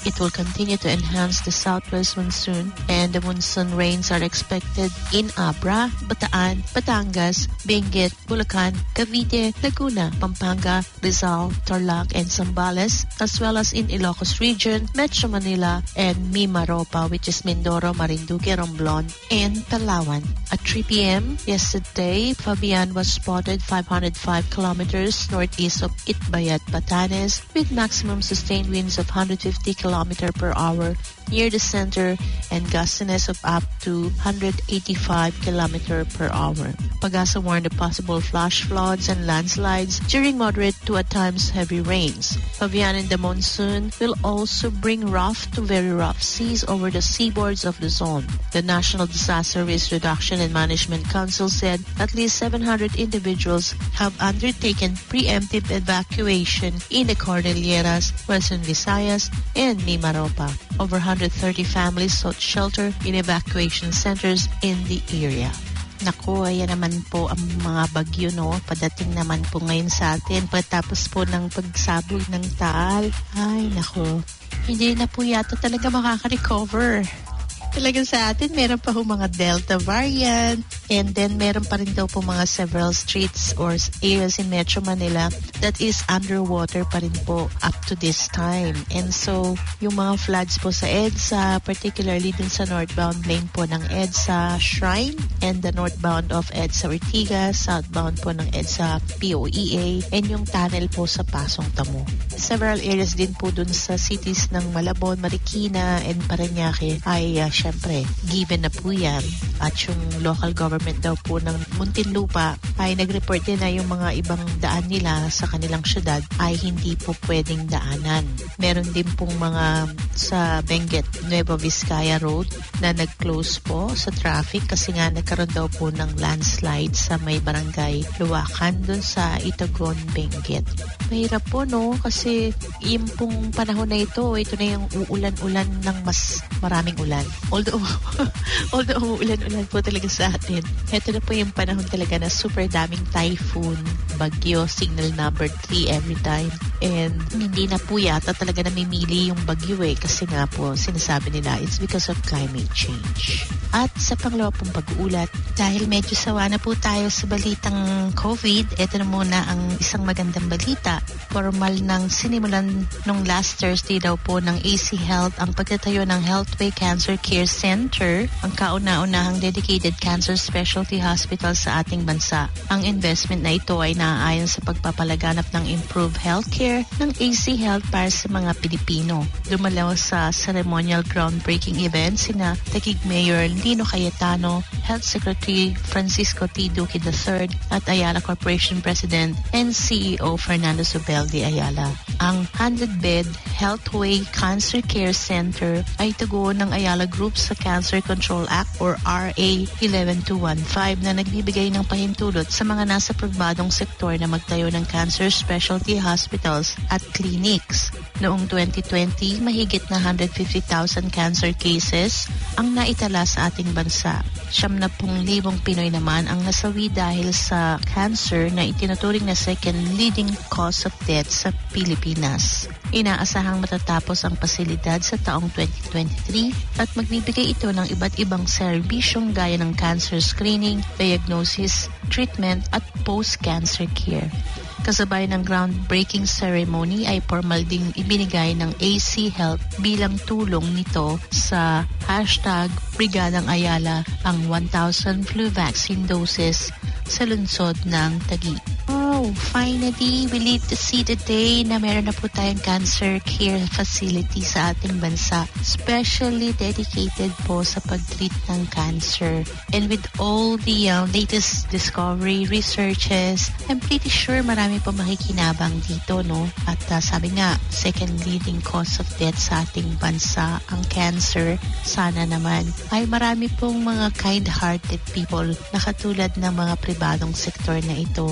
It will continue to enhance the southwest monsoon, and the monsoon rains are expected in Abra, Bataan, Batangas, Benguet, Bulacan, Cavite, Laguna, Pampanga, Rizal, Tarlac, and Zambales, as well as in Ilocos Region, Metro Manila, and Mimaropa, which is Mindoro, Marinduque, Romblon, and Palawan. At three p.m. yesterday, Fabian was spotted five hundred five kilometers northeast of Itbayat, Batanes, with maximum sustained winds of one hundred fifty kilometers per hour near the center and gustiness of up to one hundred eighty-five kilometers per hour. Pagasa warned of possible flash floods and landslides during moderate to at times heavy rains. Fabian in the monsoon will also bring rough to very rough seas over the seaboards of the zone. The National Disaster Risk Reduction and Management Council said at least seven hundred individuals have undertaken preemptive evacuation in the Cordilleras, Western Visayas, and Mimaropa. Over one hundred thirty families sought shelter in evacuation centers in the area. Naku, ayan naman po ang mga bagyo, no? Padating naman po ngayon sa atin pagkatapos po ng pagsabog ng Taal. Ay, naku. Hindi na po yata talaga makaka-recover. Talaga sa atin, meron pa po mga Delta variant, and then meron pa rin daw po mga several streets or areas in Metro Manila that is underwater pa rin po up to this time. And so, yung mga floods po sa EDSA, particularly dun sa northbound lane po ng EDSA Shrine and the northbound of EDSA Ortigas, southbound po ng EDSA P O E A, and yung tunnel po sa Pasong Tamo. Several areas din po dun sa cities ng Malabon, Marikina, and Parañaque ay uh, syempre, given na po yan. At yung local government daw po ng Muntinlupa ay nag-report din na yung mga ibang daan nila sa kanilang syudad ay hindi po pwedeng daanan. Meron din pong mga sa Benguet, Nueva Vizcaya Road na nag-close po sa traffic kasi nga nagkaroon daw po ng landslide sa may barangay Luwakan dun sa Itagon, Benguet. Mahirap po, no? Kasi yung pong panahon na ito, ito na yung uulan-ulan ng mas maraming ulan. Although, although umuulan-ulan po talaga sa atin, ito na po yung panahon talaga na super daming typhoon, bagyo, signal number three every time. And hindi na po yata talaga namimili yung bagyo eh, kasi nga po sinasabi nila it's because of climate change. At sa pangalawa pong pag-uulat, dahil medyo sawa na po tayo sa balitang COVID, ito na muna ang isang magandang balita. Formal nang sinimulan nung last Thursday daw po ng A C Health ang pagtatayo ng Healthway Cancer Care Center, ang kauna-unahang dedicated cancer specialty hospital sa ating bansa. Ang investment na ito ay naaayon sa pagpapalaganap ng improved healthcare ng A C Health para sa mga Pilipino. Dumalaw sa ceremonial groundbreaking event sina Taguig Mayor Lino Cayetano, Health Secretary Francisco T. Duque the third at Ayala Corporation President and C E O Fernando Zubeldi Ayala. Ang one hundred bed Healthway Cancer Care Center ay tugon ng Ayala Group sa Cancer Control Act or R A eleven two one five na nagbibigay ng pahintulot sa mga nasa probadong sektor na magtayo ng cancer specialty hospitals at clinics. Noong twenty twenty, mahigit na one hundred fifty thousand cancer cases ang naitala sa ating bansa. Siyam na pung libong Pinoy naman ang nasawi dahil sa cancer na itinuturing na second leading cause of death sa Pilipinas. Inaasahang matatapos ang pasilidad sa taong twenty twenty-three at magbibigay ito ng iba't ibang serbisyong gaya ng cancer screening, diagnosis, treatment at post-cancer care. Kasabay ng groundbreaking ceremony ay formal ding ibinigay ng A C Health bilang tulong nito sa hashtag Brigadang Ayala ang one thousand flu vaccine doses sa lungsod ng Taguig. Oh, finally, we live to see the day na meron na po tayong cancer care facility sa ating bansa, specially dedicated po sa pag-treat ng cancer. And with all the uh, latest discovery, researches, I'm pretty sure marami po makikinabang dito, no? At uh, sabi nga, second leading cause of death sa ating bansa, ang cancer. Sana naman ay marami pong mga kind-hearted people na katulad ng mga pribadong sektor na ito na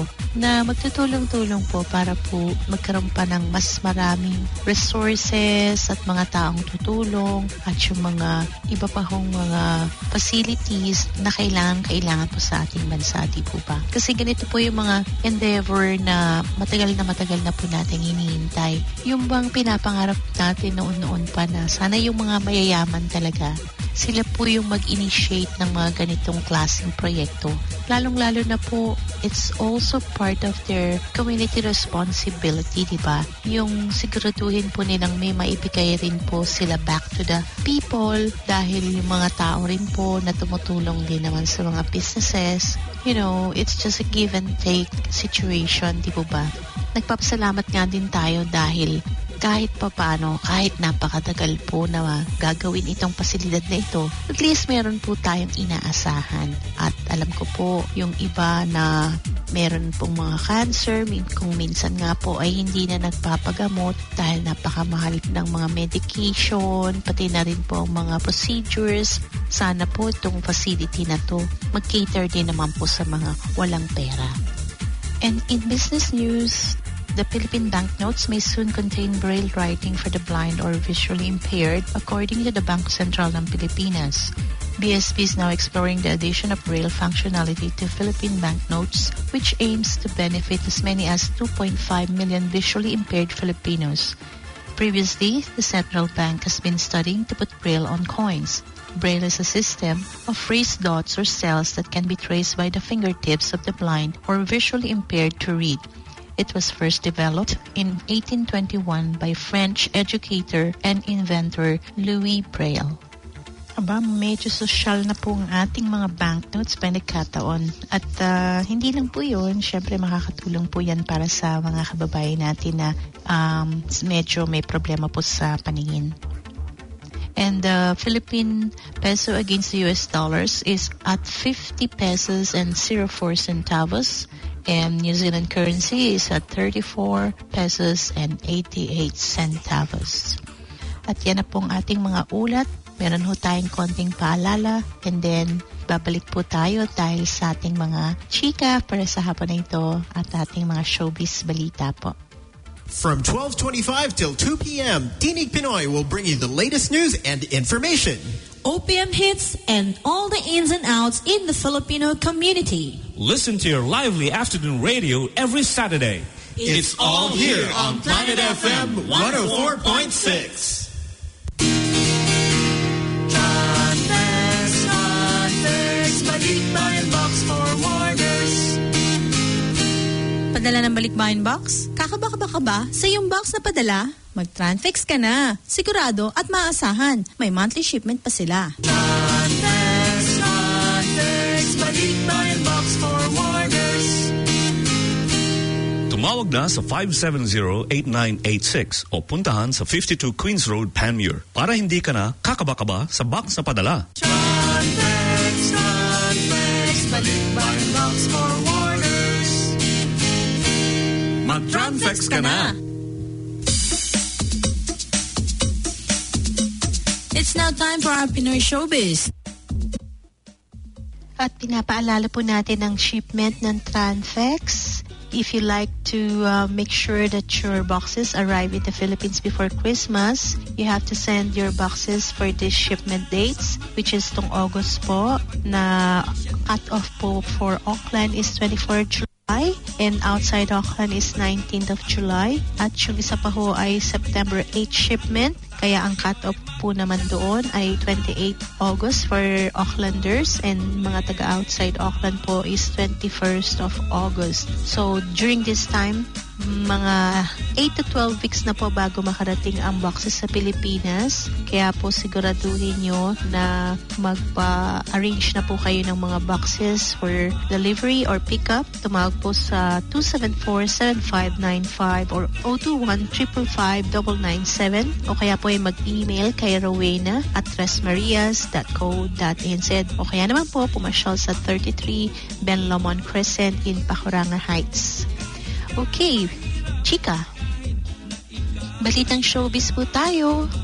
na magtutulong-tulong po para po magkaroon pa ng mas maraming resources at mga taong tutulong at yung mga iba pa hong mga facilities na kailangan-kailangan po sa ating bansa, di po ba? Kasi ganito po yung mga endeavor na matagal na matagal na po natin hinihintay. Yung bang pinapangarap natin noon-noon pa na sana yung mga mayayaman talaga, sila po yung mag-initiate ng mga ganitong klaseng proyekto. Lalong-lalo na po, it's also part of their community responsibility, di ba? Yung siguraduhin po nilang may maibigay rin po sila back to the people dahil yung mga tao rin po na tumutulong din naman sa mga businesses. You know, it's just a give and take situation, di po ba? Nagpapasalamat nga din tayo dahil kahit pa paano, kahit napakatagal po na gagawin itong pasilidad na ito, at least meron po tayong inaasahan. At alam ko po, yung iba na meron pong mga cancer, kung minsan nga po ay hindi na nagpapagamot dahil napakamahal ng mga medication, pati na rin po ang mga procedures. Sana po itong facility na to mag-cater din naman po sa mga walang pera. And in business news, the Philippine banknotes may soon contain braille writing for the blind or visually impaired, according to the Bangko Sentral ng Pilipinas. B S P is now exploring the addition of braille functionality to Philippine banknotes, which aims to benefit as many as two point five million visually impaired Filipinos. Previously, the Central Bank has been studying to put braille on coins. Braille is a system of raised dots or cells that can be traced by the fingertips of the blind or visually impaired to read. It was first developed in eighteen twenty-one by French educator and inventor Louis Braille. Aba, medyo social na po ang ating mga banknotes pa nagkataon. At uh, hindi lang po yun, syempre makakatulong po yan para sa mga kababayan natin na um, medyo may problema po sa paningin. And the Philippine peso against the U S dollars is at fifty pesos and zero four centavos. And New Zealand currency is at thirty-four pesos and eighty-eight centavos. At yan na pong ating mga ulat. Meron ho tayong konting paalala. And then, babalik po tayo dahil sa ating mga chika para sa hapon na ito at ating mga showbiz balita po. From twelve twenty-five till two p.m., Tinig Pinoy will bring you the latest news and information. O P M hits and all the ins and outs in the Filipino community. Listen to your lively afternoon radio every Saturday. It's all here on Planet F M one oh four point six. John Max, John Max, Balikbayan Box Forwarders. Padala ng Balikbayan Box? Kakaba-kaba ka ba sa iyong box na padala? Mag-Transfix ka na. Sigurado at maasahan. May monthly shipment pa sila. John Max, John Max, Balikbayan Box Forwarders. Tumawag na sa five seven zero, eight nine eight six o puntahan sa fifty-two Queens Road, Panmure para hindi ka na kakaba-kaba sa box na padala. John Max, John Max, Balikbayan Box Forwarders. Mag-Transfix ka na. It's now time for our Pinoy Showbiz. At pinapaalala po natin ang shipment ng Transfix. If you like to uh, make sure that your boxes arrive in the Philippines before Christmas, you have to send your boxes for these shipment dates, which is tong August po, na cut-off po for Auckland is twenty-fourth July and outside Auckland is nineteenth of July. At yung isa pa ho ay September eighth shipment. Kaya ang cut-off po naman doon ay twenty-eighth August for Aucklanders and mga taga-outside Auckland po is twenty-first of August. So, during this time, mga eight to twelve weeks na po bago makarating ang boxes sa Pilipinas. Kaya po siguraduhin nyo na magpa-arrange na po kayo ng mga boxes for delivery or pickup. Tumawag po sa two seven four, seven five nine five or zero two one, five five five nine nine seven o kaya po ay mag-email kay Rowena at tresmarias dot co dot n z o kaya naman po pumasyal sa thirty-three Ben Lomond Crescent in Pakuranga Heights. Okay, chika. Balitang showbiz po tayo.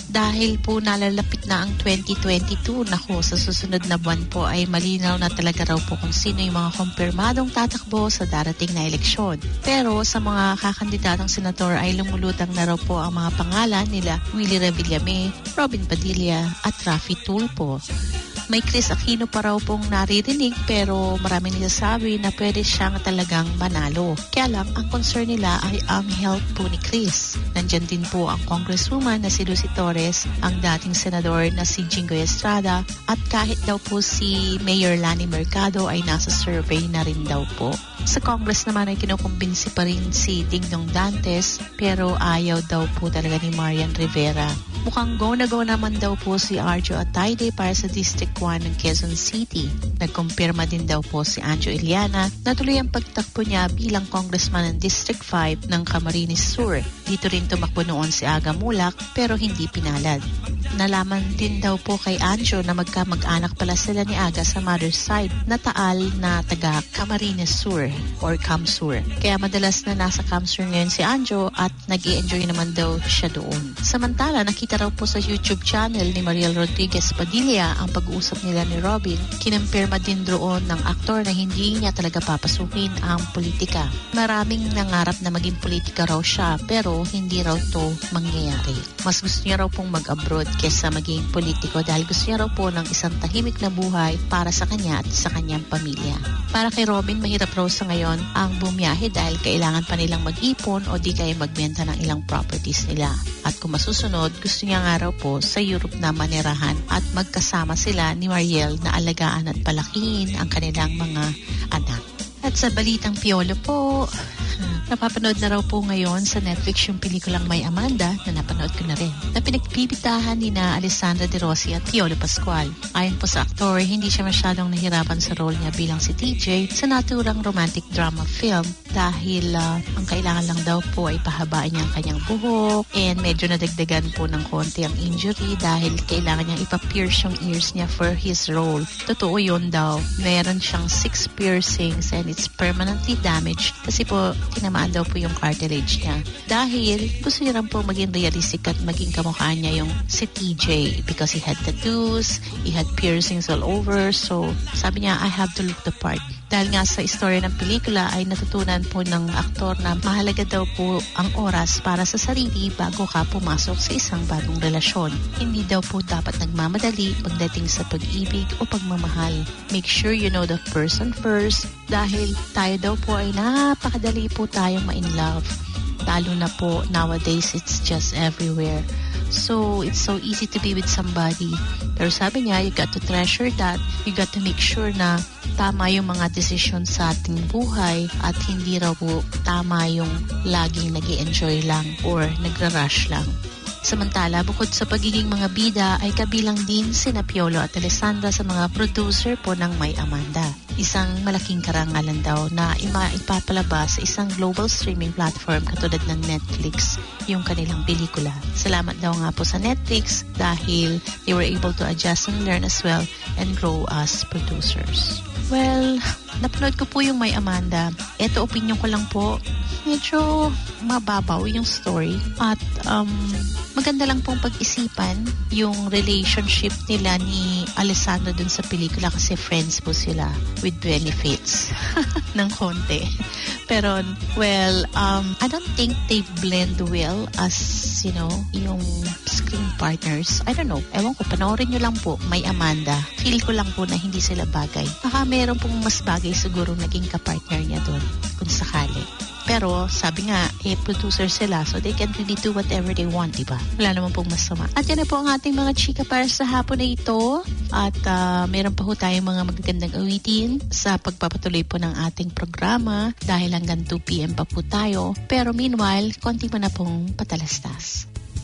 dahil po nalalapit na ang twenty twenty-two. Naku, sa susunod na buwan po ay malinaw na talaga raw po kung sino yung mga kumpirmadong tatakbo sa darating na eleksyon. Pero sa mga kakandidatong senador ay lumulutang na raw po ang mga pangalan nila Willie Revillame, Robin Padilla at Raffy Tulfo. May Chris Aquino pa raw pong naririnig pero maraming nagsasabi na pwede siyang talagang manalo. Kaya lang, ang concern nila ay ang health po ni Chris. Nandyan din po ang congresswoman na si Lucy Torres, ang dating senador na si Jinggoy Estrada, at kahit daw po si Mayor Lani Mercado ay nasa survey na rin daw po. Sa Congress naman ay kinukumbinsi pa rin si Dingdong Dantes pero ayaw daw po talaga ni Marian Rivera. Mukhang go na go naman daw po si Arjo Atayde para sa District one ng Quezon City. Nagkumpirma din daw po si Anjo Iliana na tuloy ang pagtakbo niya bilang congressman ng District five ng Camarines Sur. Dito rin tumakbo noon si Aga Mulak pero hindi pinalad. Nalaman din daw po kay Anjo na magkamag-anak pala sila ni Aga sa mother's side na Taal na taga Camarines Sur or Camsur. Kaya madalas na nasa Camsur ngayon si Anjo at nag-i-enjoy naman daw siya doon. Samantala, nakita raw po sa YouTube channel ni Mariel Rodriguez Padilla ang pag-uusap nila ni Robin. Kinampirma din doon ng aktor na hindi niya talaga papasukin ang politika. Maraming nangarap na maging politika raw siya pero hindi raw to mangyayari. Mas gusto niya raw pong mag-abroad kesa maging politiko dahil gusto niya raw po ng isang tahimik na buhay para sa kanya at sa kanyang pamilya. Para kay Robin, mahirap raw sa ngayon ang bumiyahe dahil kailangan pa nilang mag-ipon o di kaya magbenta ng ilang properties nila. At kung masusunod, gusto niya nga raw po sa Europe na manirahan at magkasama sila ni Mariel na alagaan at palakihin ang kanilang mga anak. At sa balitang Piolo po, napapanood na raw po ngayon sa Netflix yung pelikulang May Amanda na napanood ko na rin, na pinagpipitahan ni na Alessandra De Rossi at Piolo Pascual. Ayon po sa aktor, hindi siya masyadong nahirapan sa role niya bilang si T J sa naturang romantic drama film dahil uh, ang kailangan lang daw po ay pahabaan niya ang kanyang buhok and medyo nadagdagan po ng konti ang injury dahil kailangan niyang ipa-pierce yung ears niya for his role. Totoo yun daw. Meron siyang six piercings and it's permanently damaged kasi po tinamaan daw po yung cartilage niya. Dahil gusto niya rin po maging realistic at maging kamukha niya yung si T J because he had tattoos, he had piercings all over. So sabi niya, I have to look the part. Dahil nga sa istorya ng pelikula ay natutunan po ng aktor na mahalaga daw po ang oras para sa sarili bago ka pumasok sa isang bagong relasyon. Hindi daw po dapat nagmamadali pagdating sa pag-ibig o pagmamahal. Make sure you know the person first dahil tayo daw po ay napakadali po tayong ma-in love. Lalo na po nowadays, it's just everywhere. So, it's so easy to be with somebody. Pero sabi niya, you got to treasure that. You got to make sure na tama yung mga desisyon sa ating buhay at hindi raw po tama yung laging nag-i-enjoy lang or nagra-rush lang. Samantala, bukod sa pagiging mga bida, ay kabilang din sina Piolo at Alessandra sa mga producer po ng May Amanda. Isang malaking karangalan daw na ima ipapalabas sa isang global streaming platform katulad ng Netflix yung kanilang pelikula. Salamat daw nga po sa Netflix dahil they were able to adjust and learn as well and grow as producers. Well, napanood ko po yung May Amanda. Ito, opinion ko lang po. Medyo mababaw yung story at um, maganda lang pong pag-isipan yung relationship nila ni Alessandro dun sa pelikula kasi friends po sila with benefits ng konti. Pero, well, um, I don't think they blend well as, you know, yung screen partners. I don't know. Ewan ko, panoorin nyo lang po, May Amanda. Feel ko lang po na hindi sila bagay. Baka meron pong mas bagay siguro naging kapartner niya doon kung sakali. Pero, sabi nga, eh, producer sila, so they can really do whatever they want, diba? Wala naman pong masama. At yan na po ang ating mga chika para sa hapon na ito. At uh, meron pa po tayong mga magagandang awitin sa pagpapatuloy po ng ating programa dahil hanggang two p.m. pa po tayo. Pero meanwhile, konti mo na pong patalastas.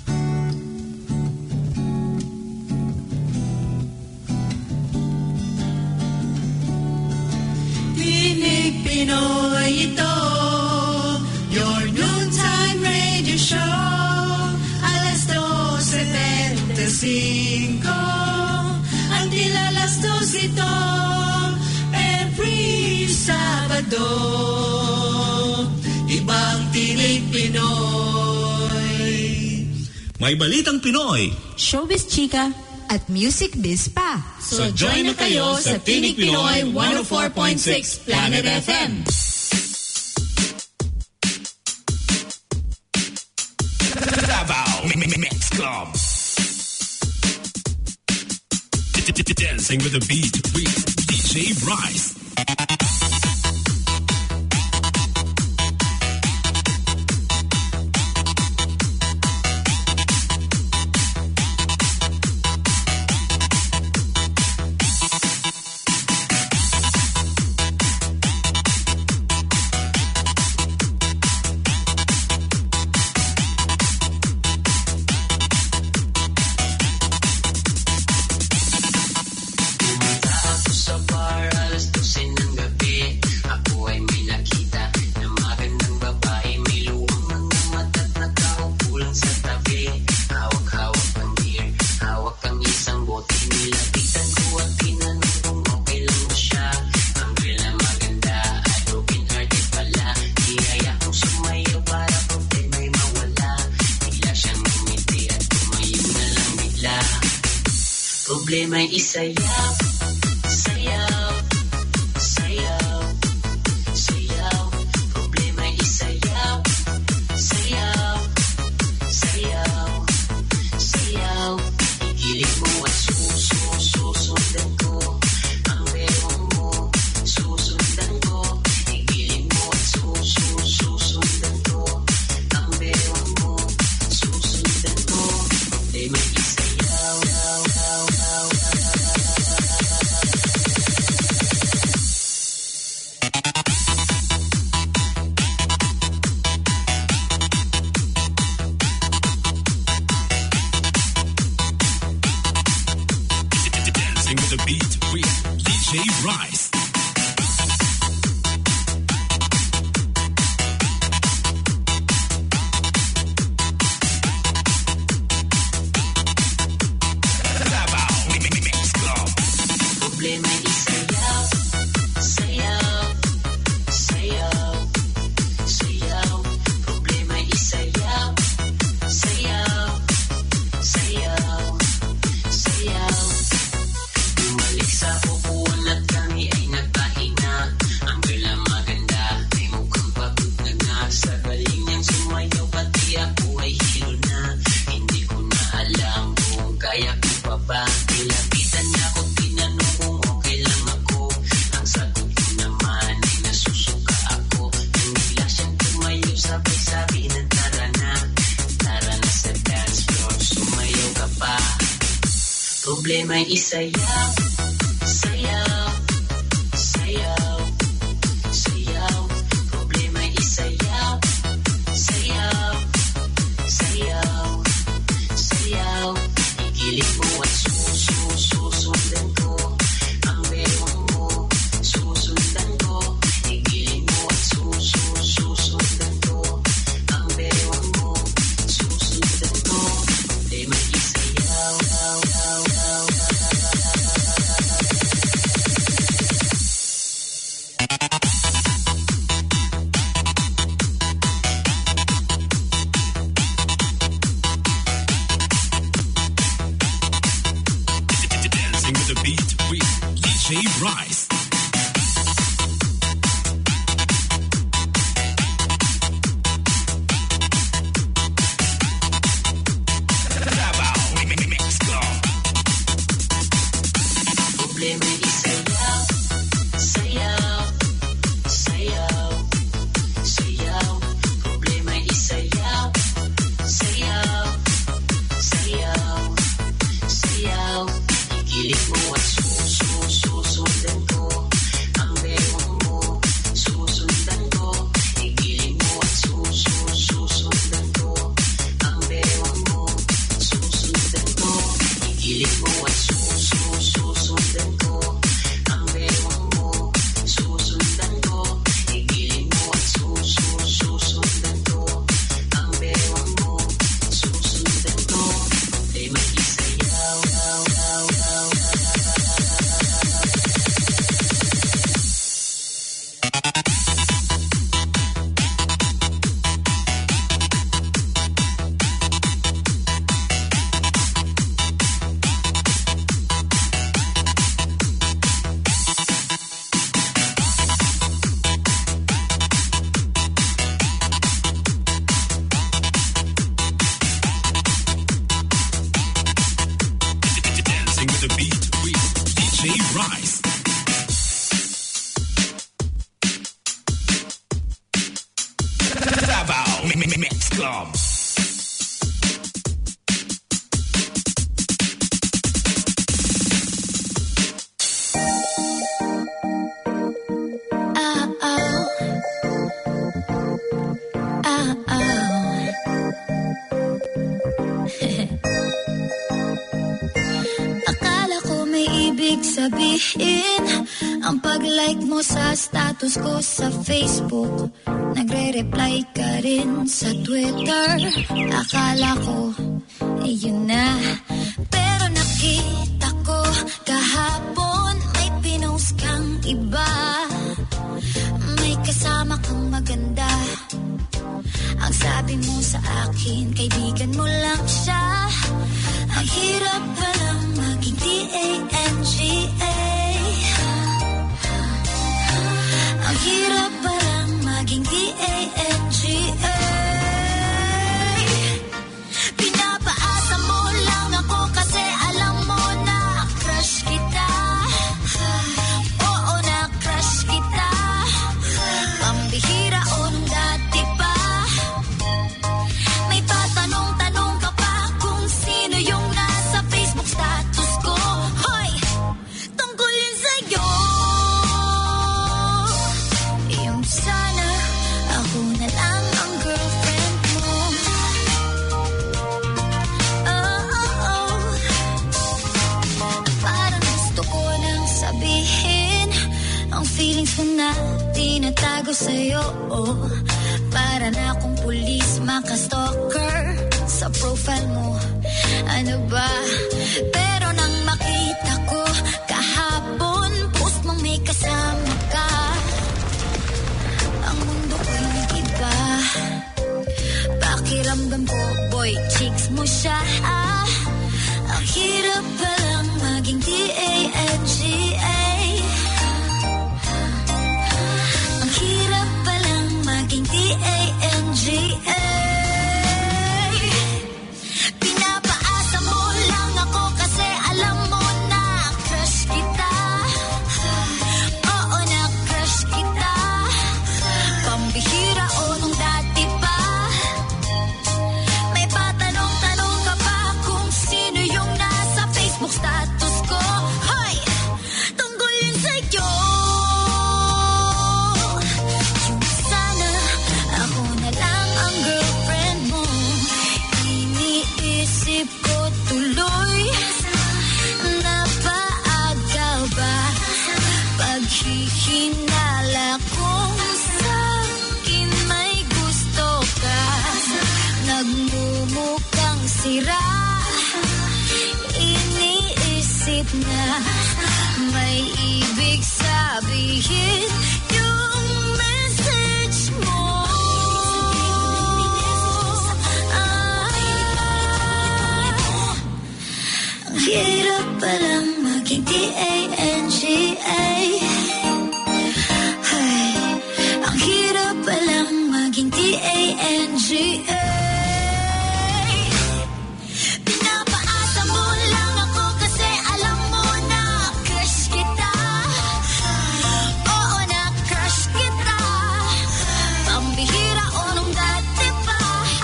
Tinig Pinoy ito, your noontime radio show. Alas dose treinta-cinco, ang alas dos ito, every Sabado. Ibang Tinig Pinoy. May balitang Pinoy, showbiz chika, at music biz pa. So join na kayo sa Tinig Pinoy one oh four point six Planet F M. Davao Mix Club. Dancing with the beat with D J Bryce. Problema'y isayaw, sayaw, sayaw, sayaw. Problema'y isayaw, sayaw, sayaw, sayaw. Igilig mo at susundan ko ang bewang mo, susundan ko. Igilig mo at susundan ko ang bewang mo, susundan ko. Problema'y isayaw, The beat with D J Bryce. Problema'y isayaw, sayaw, sayaw, sayaw. Problema'y isayaw, sayaw, sayaw, sayaw. Bumalik sa upuan at kami ay nagpahinga. Ang girl maganda ay mukhang pagod na nga. Sa galing niyang sumayaw pati ako ay hilo na. Hindi ko na alam kung kaya ko pa ba. Nilapitan niya ako, tinanong kung okay lang ako. Ang sagot ko naman ay nasusuka ako. Nang bigla siyang tumayo, sabay-sabi ng tara na. Tara na sa dance floor, sumayaw ka pa. Problema'y isayaw, sayaw, sayaw, sayaw. Problema'y isayaw, sayaw, sayaw, sayaw. Igilig mo at susundan ko ang bewang mo, susundan ko. Igilig mo at susundan ko ang bewang mo, susundan ko. Problema'y isayaw, Dancing with the beat with D J Bryce. Mix Club. Problema'y isayaw, sayaw, sayaw, sayaw. Problema'y isayaw, sayaw, sayaw, sayaw. Igilig mo at susundan ko Mix Club. Sabihin ang pag-like mo sa status ko sa Facebook, nagre-reply ka rin sa Twitter. Akala ko ayun na, pero nakita ko kahapon may pinost kang iba, may kasama kang maganda. Ang sabi mo sa akin, kaibigan mo lang siya. Ang hirap palang maging D A N G A. Ang hirap palang maging D A N G A. Pinapaasa mo lang ako kasi alam mo na crush kita. Oo, na crush kita. Pambihira o nung dati pa. May tatanong-tanong ka pa kung sino yung nasa Facebook status ko. Hoy! Tungkol yun sa'yo. Yung sana ako na lang ang girlfriend mo. Oh, oh, oh. Parang gusto ko nang sabihin ang feelings ko na tinatago sa'yo. Oh, para na akong pulis maka-stalker sa profile mo. Ano ba? Pero nang makita ko kahapon, post mong may kasama ka, ang mundo ko'y nag-iba. Pakiramdam ko, boy, chicks mo siya. Ah, ang hirap palang maging D A N G A. Ang hirap palang maging D A N G A. Pinapaasa mo lang ako kasi alam mo na crush kita. Oo, na crush kita. Pambihira o nung dati pa. May patanong-tanong ka pa kung sino yung nasa Facebook status ko. Hoy! Tungkol yun sa'yo. Yung sana ako na lang ang girlfriend mo. Iniisip ko tuloy, napaaga ba? Paghihinala kong sa'kin may gusto ka, nagmumukhang sira. Iniisip na may ibig sabihin yung message mo. Ah, ang hirap palang maging D A N G A. Ay, ang hirap palang maging D A N G A. Pinapaasa mo lang ako kasi alam mo na crush kita. Oo, na crush kita. Pambihira o nung dati pa.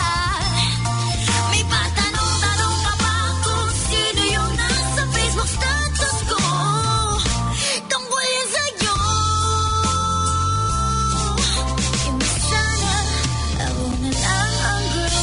May patanong-tanong ka pa kung sino yung nasa Facebook status ko. Tungkol yan sa'yo. Yung sana ako na lang ang girlfriend mo.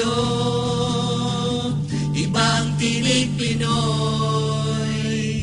Sabado, ibang Tinig Pinoy.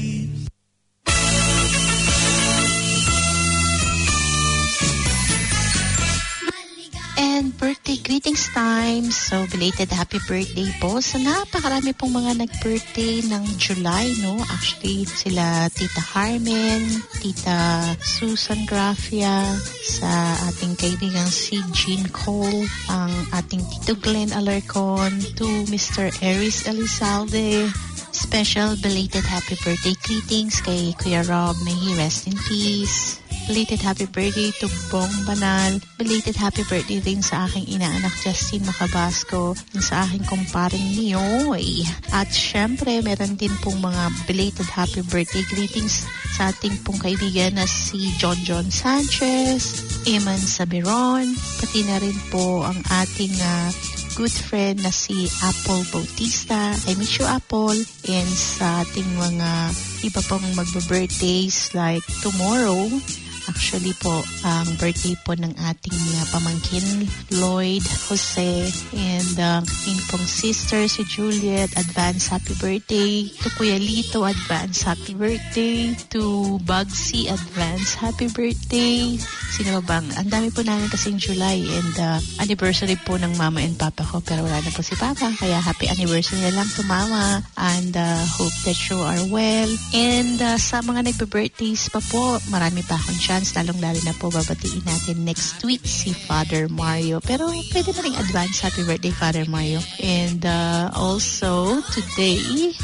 And birthday greetings time. So, belated happy birthday po sa napakarami pong mga nag-birthday ng July, no? Actually, sila Tita Carmen, Tita Susan Grafia, sa ating kaibigang si Jean Cole, ang ating Tito Glenn Alarcon, to Mister Eris Elizalde. Special belated happy birthday greetings kay Kuya Rob. May he rest in peace. Belated happy birthday to Bong Banal. Belated happy birthday din sa aking inaanak Justine Macabasco, sa aking kumparing Nioy. At syempre, meron din pong mga belated happy birthday greetings sa ating pong kaibigan na si John John Sanchez, Eman Sabiron, pati na rin po ang ating uh, good friend na si Apple Bautista. I miss you, Apple. And sa ating mga iba pang magbe-birthdays like tomorrow, actually po, ang um, birthday po ng ating uh, pamangkin, Lloyd, Jose, and uh, in pong sister, si Juliet, advance happy birthday. To Kuya Lito, advance happy birthday. To Bugsy, advance happy birthday. Sino ba bang? Ang dami po namin kasing July and uh, anniversary po ng mama and papa ko, pero wala na po si papa. Kaya happy anniversary na lang to mama, and uh, hope that you are well. And uh, sa mga nagbe-birthdays pa po, marami pa akong chance, lalong-lalo na po babatiin natin next week si Father Mario. Pero pwede na rin advance happy birthday, Father Mario. And uh, also, today,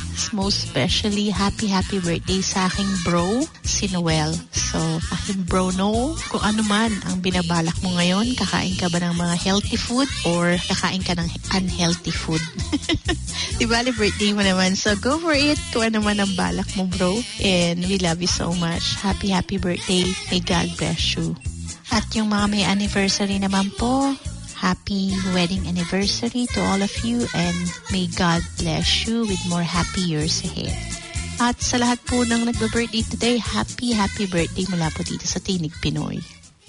most especially, happy happy birthday sa aking bro, si Noel. So, aking bro, no, kung ano man ang binabalak mo ngayon, kakain ka ba ng mga healthy food or kakain ka ng unhealthy food? Diba, birthday mo naman. So, go for it kung ano man ang balak mo, bro. And we love you so much. Happy, happy birthday. May God bless you. At yung mga may anniversary naman po, happy wedding anniversary to all of you, and may God bless you with more happy years ahead. At sa lahat po ng nagbe-birthday today, happy, happy birthday mula po dito sa Tinig Pinoy.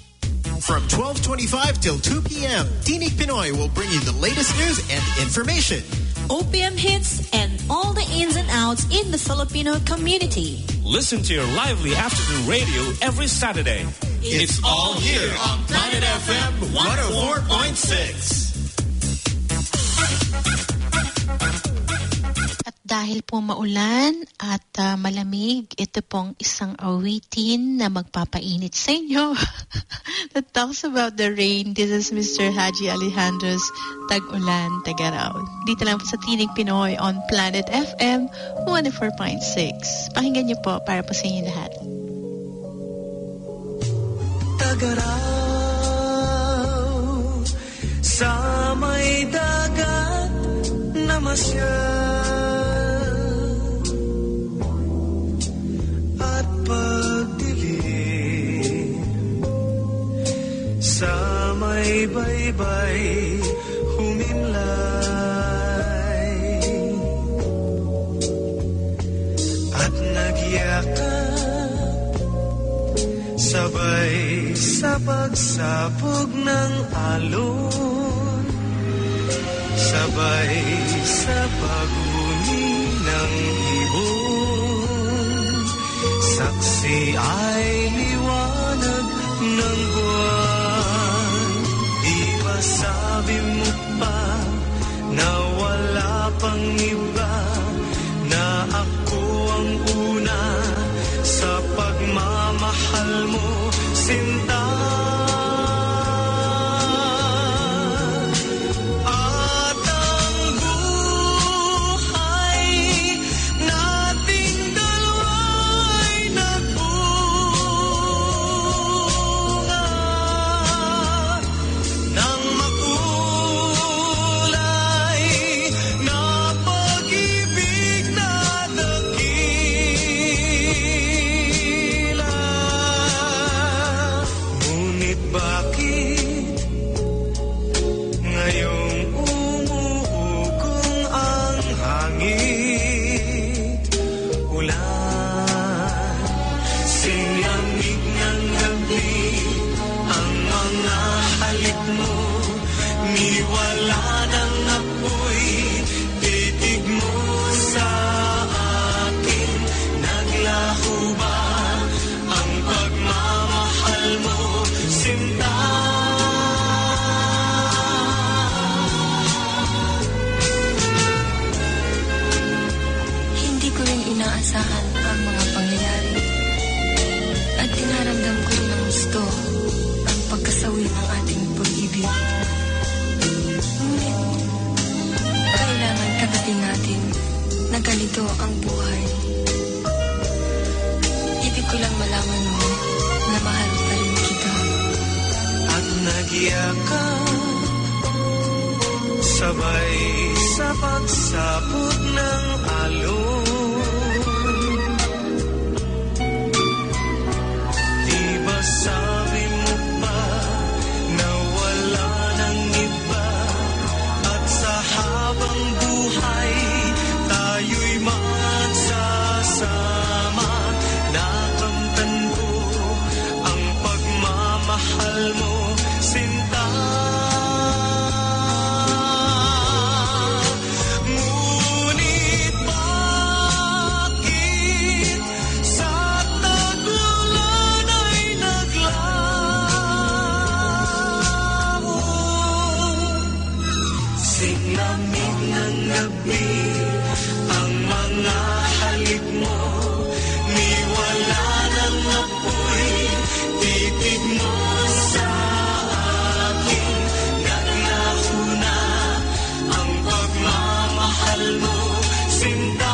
From twelve twenty-five till two p.m., Tinig Pinoy will bring you the latest news and information. O P M hits and all the ins and outs in the Filipino community. Listen to your lively afternoon radio every Saturday. It's all here on Planet F M one oh four point six. Dahil po maulan at uh, malamig, ito pong isang awitin na magpapainit sa inyo that talks about the rain. This is Mister Haji Alejandro's Tag-Ulan, Tagaraw. Dito lang po sa Tinig Pinoy on Planet F M one oh four point six. Pakinggan niyo po para po sa inyo lahat. Tagaraw sa may dagat na masyal, sa may baybay huminlay at nagyakap sabay sa pagsapog ng alon, sabay sa paghuni ng ibon, saksi ay liwanag ng buwan. Di ba sabi mo pa na wala pang iba, na ako ang una sa pagmamahal mo, sinta. At ang buhay nating dalawa'y nagbunga ng makulay na pag-ibig na dakila. Ngunit lang malaman mo na mahal pa rin kita. At nagyakap sabay sa pagsapot ng alon. Di ba sabi mo pa na wala nang iba, at sa habang buhay tayo'y magsasama. Nakamtan ko ang pagmamahal mo, sinta. Ngunit bakit sa taglulan ay naglaho? Sinamig ng gabi ang mga halik mo, niwala ng apoy titig mo sa akin. Naglaho na ang pagmamahal mo, sinta.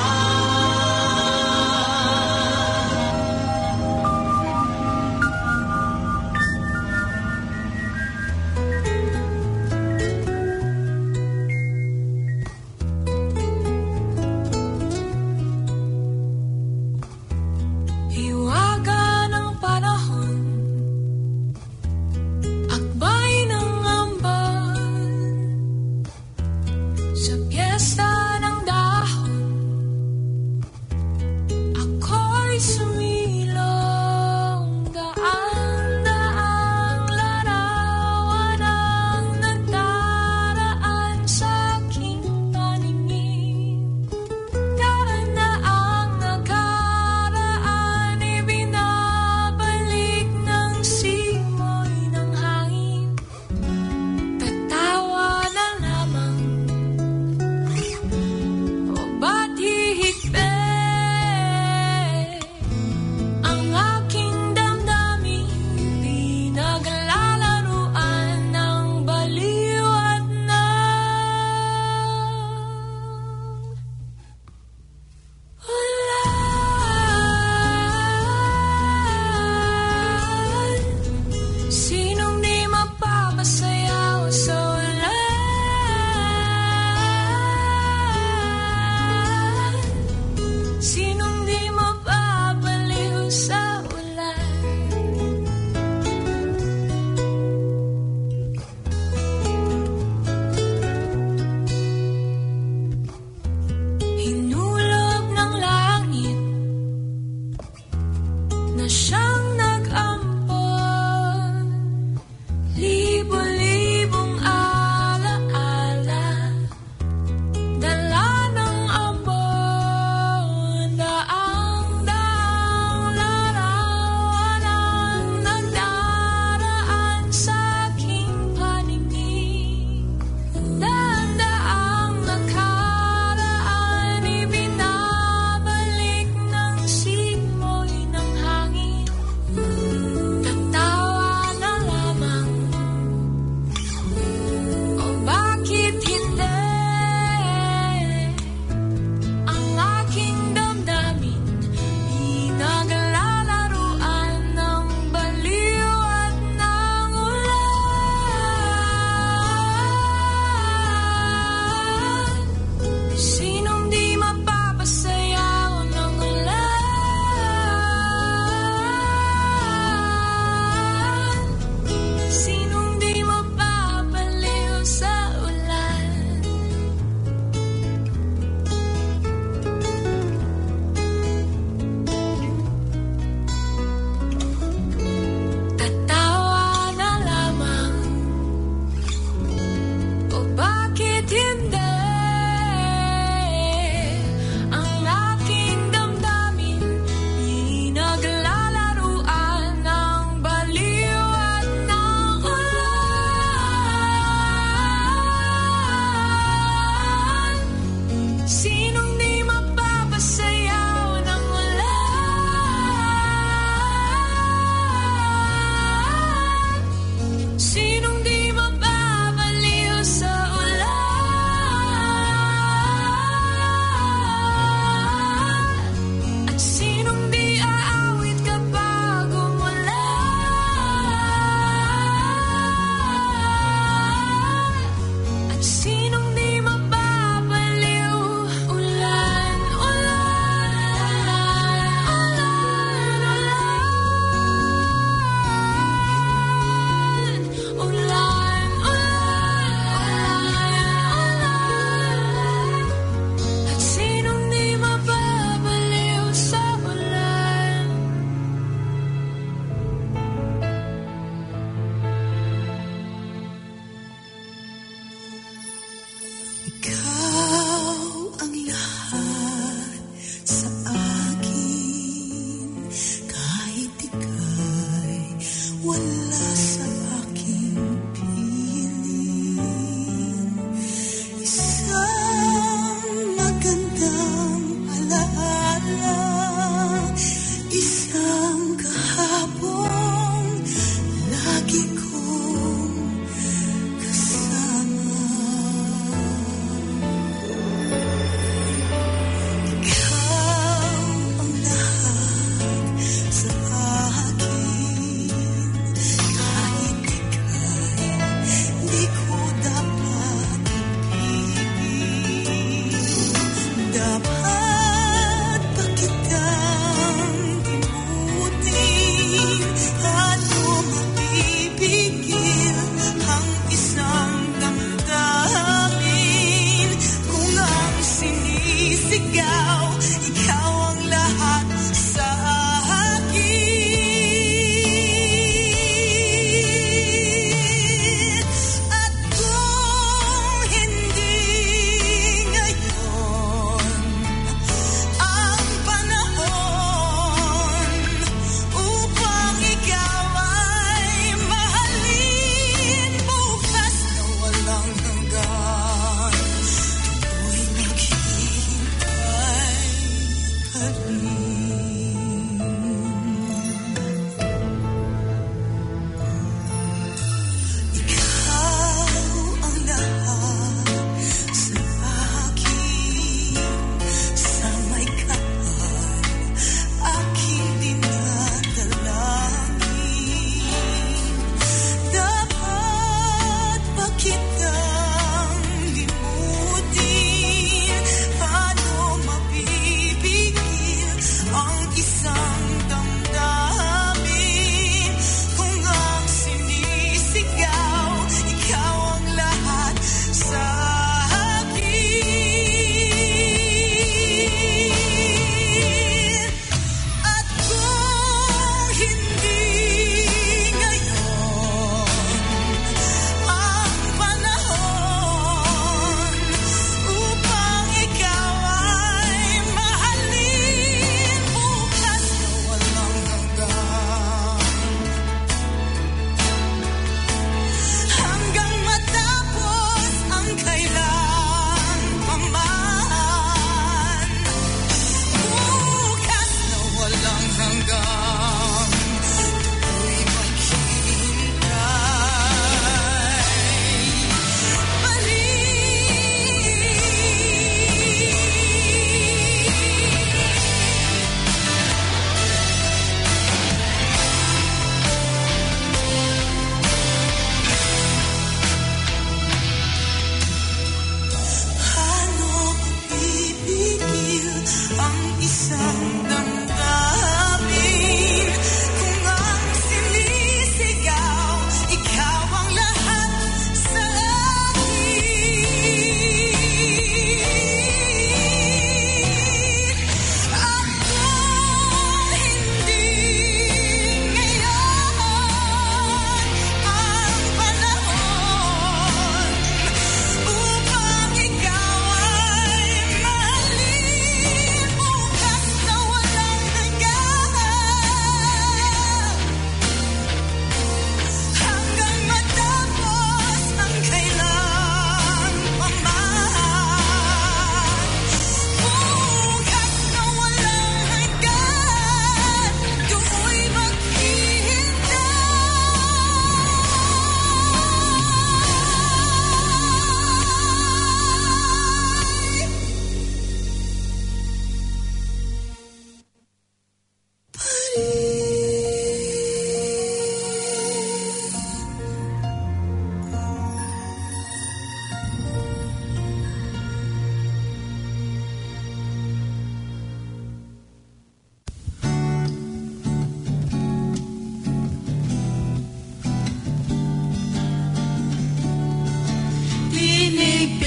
Hiwaga ng panahon, akbay ng ambon, sa piyesta ng dahon, ako'y sumilong. Daan-daang larawan ang nagdaraan sa aking paningin. Daan na ang nakaraan, ibinabalik ng simoy ng hangin. Tatawa na lamang, o ba't hihigpit ang aking damdamin? Pinaglalaruan ng baliw at ulan. Sinong di mapapasayaw sa ulan? Sinong di mapapaliw sa ulan? Hinulog ng langit na siyang nag-ampon, libo-libong alaala, dala ng ambon. Daang-daang larawan ang nagdaraan sa aking paningin. Daan-daang nakaraan, ibinabalik ng simoy ng hangin.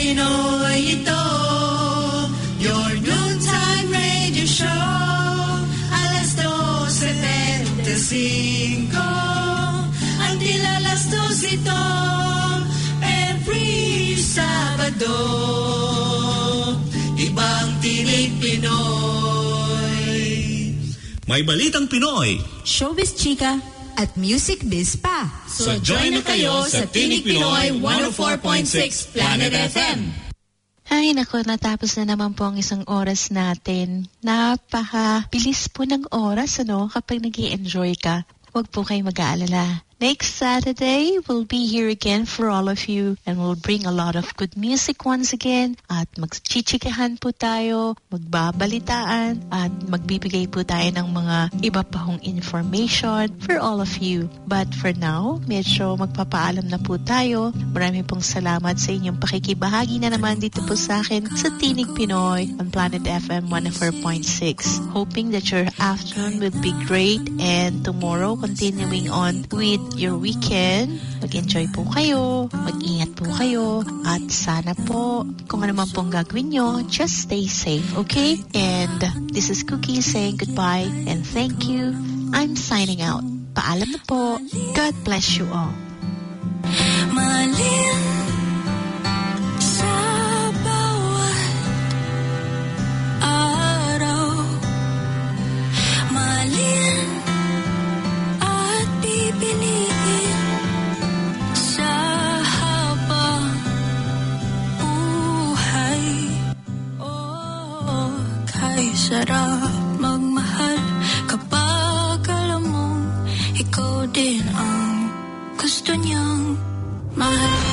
Pinoy ito, your noontime radio show. Alas dose veinticinco, until alas dos ito, every Sabado. Ibang tinig Pinoy. May balitang Pinoy, showbiz chika, at music biz pa. So join na kayo sa Tinig Pinoy one oh four point six Planet F M. Ay, naku, natapos na naman po ang isang oras natin. Napaka-bilis po ng oras, ano, kapag nag-i-enjoy ka. Huwag po kayo mag-aalala. Next Saturday, we'll be here again for all of you and we'll bring a lot of good music once again at magchichikahan po tayo, magbabalitaan at magbibigay po tayo ng mga iba pa hong information for all of you. But for now, medyo magpapaalam na po tayo. Marami pong salamat sa inyong pakikibahagi na naman dito po sa akin sa Tinig Pinoy on Planet F M one oh four point six. Hoping that your afternoon will be great and tomorrow continuing on with your weekend. Mag-enjoy po kayo, mag-ingat po kayo, at sana po, kung ano man pong gagawin nyo, just stay safe, okay? And this is Cookie saying goodbye and thank you. I'm signing out. Paalam na po. God bless you all. Mahalin sa bawat araw, mahalin at pipiliin sa habang buhay. Oh, kay sarap magmahal kapag alam mong ikaw din ang gusto niyang mahal.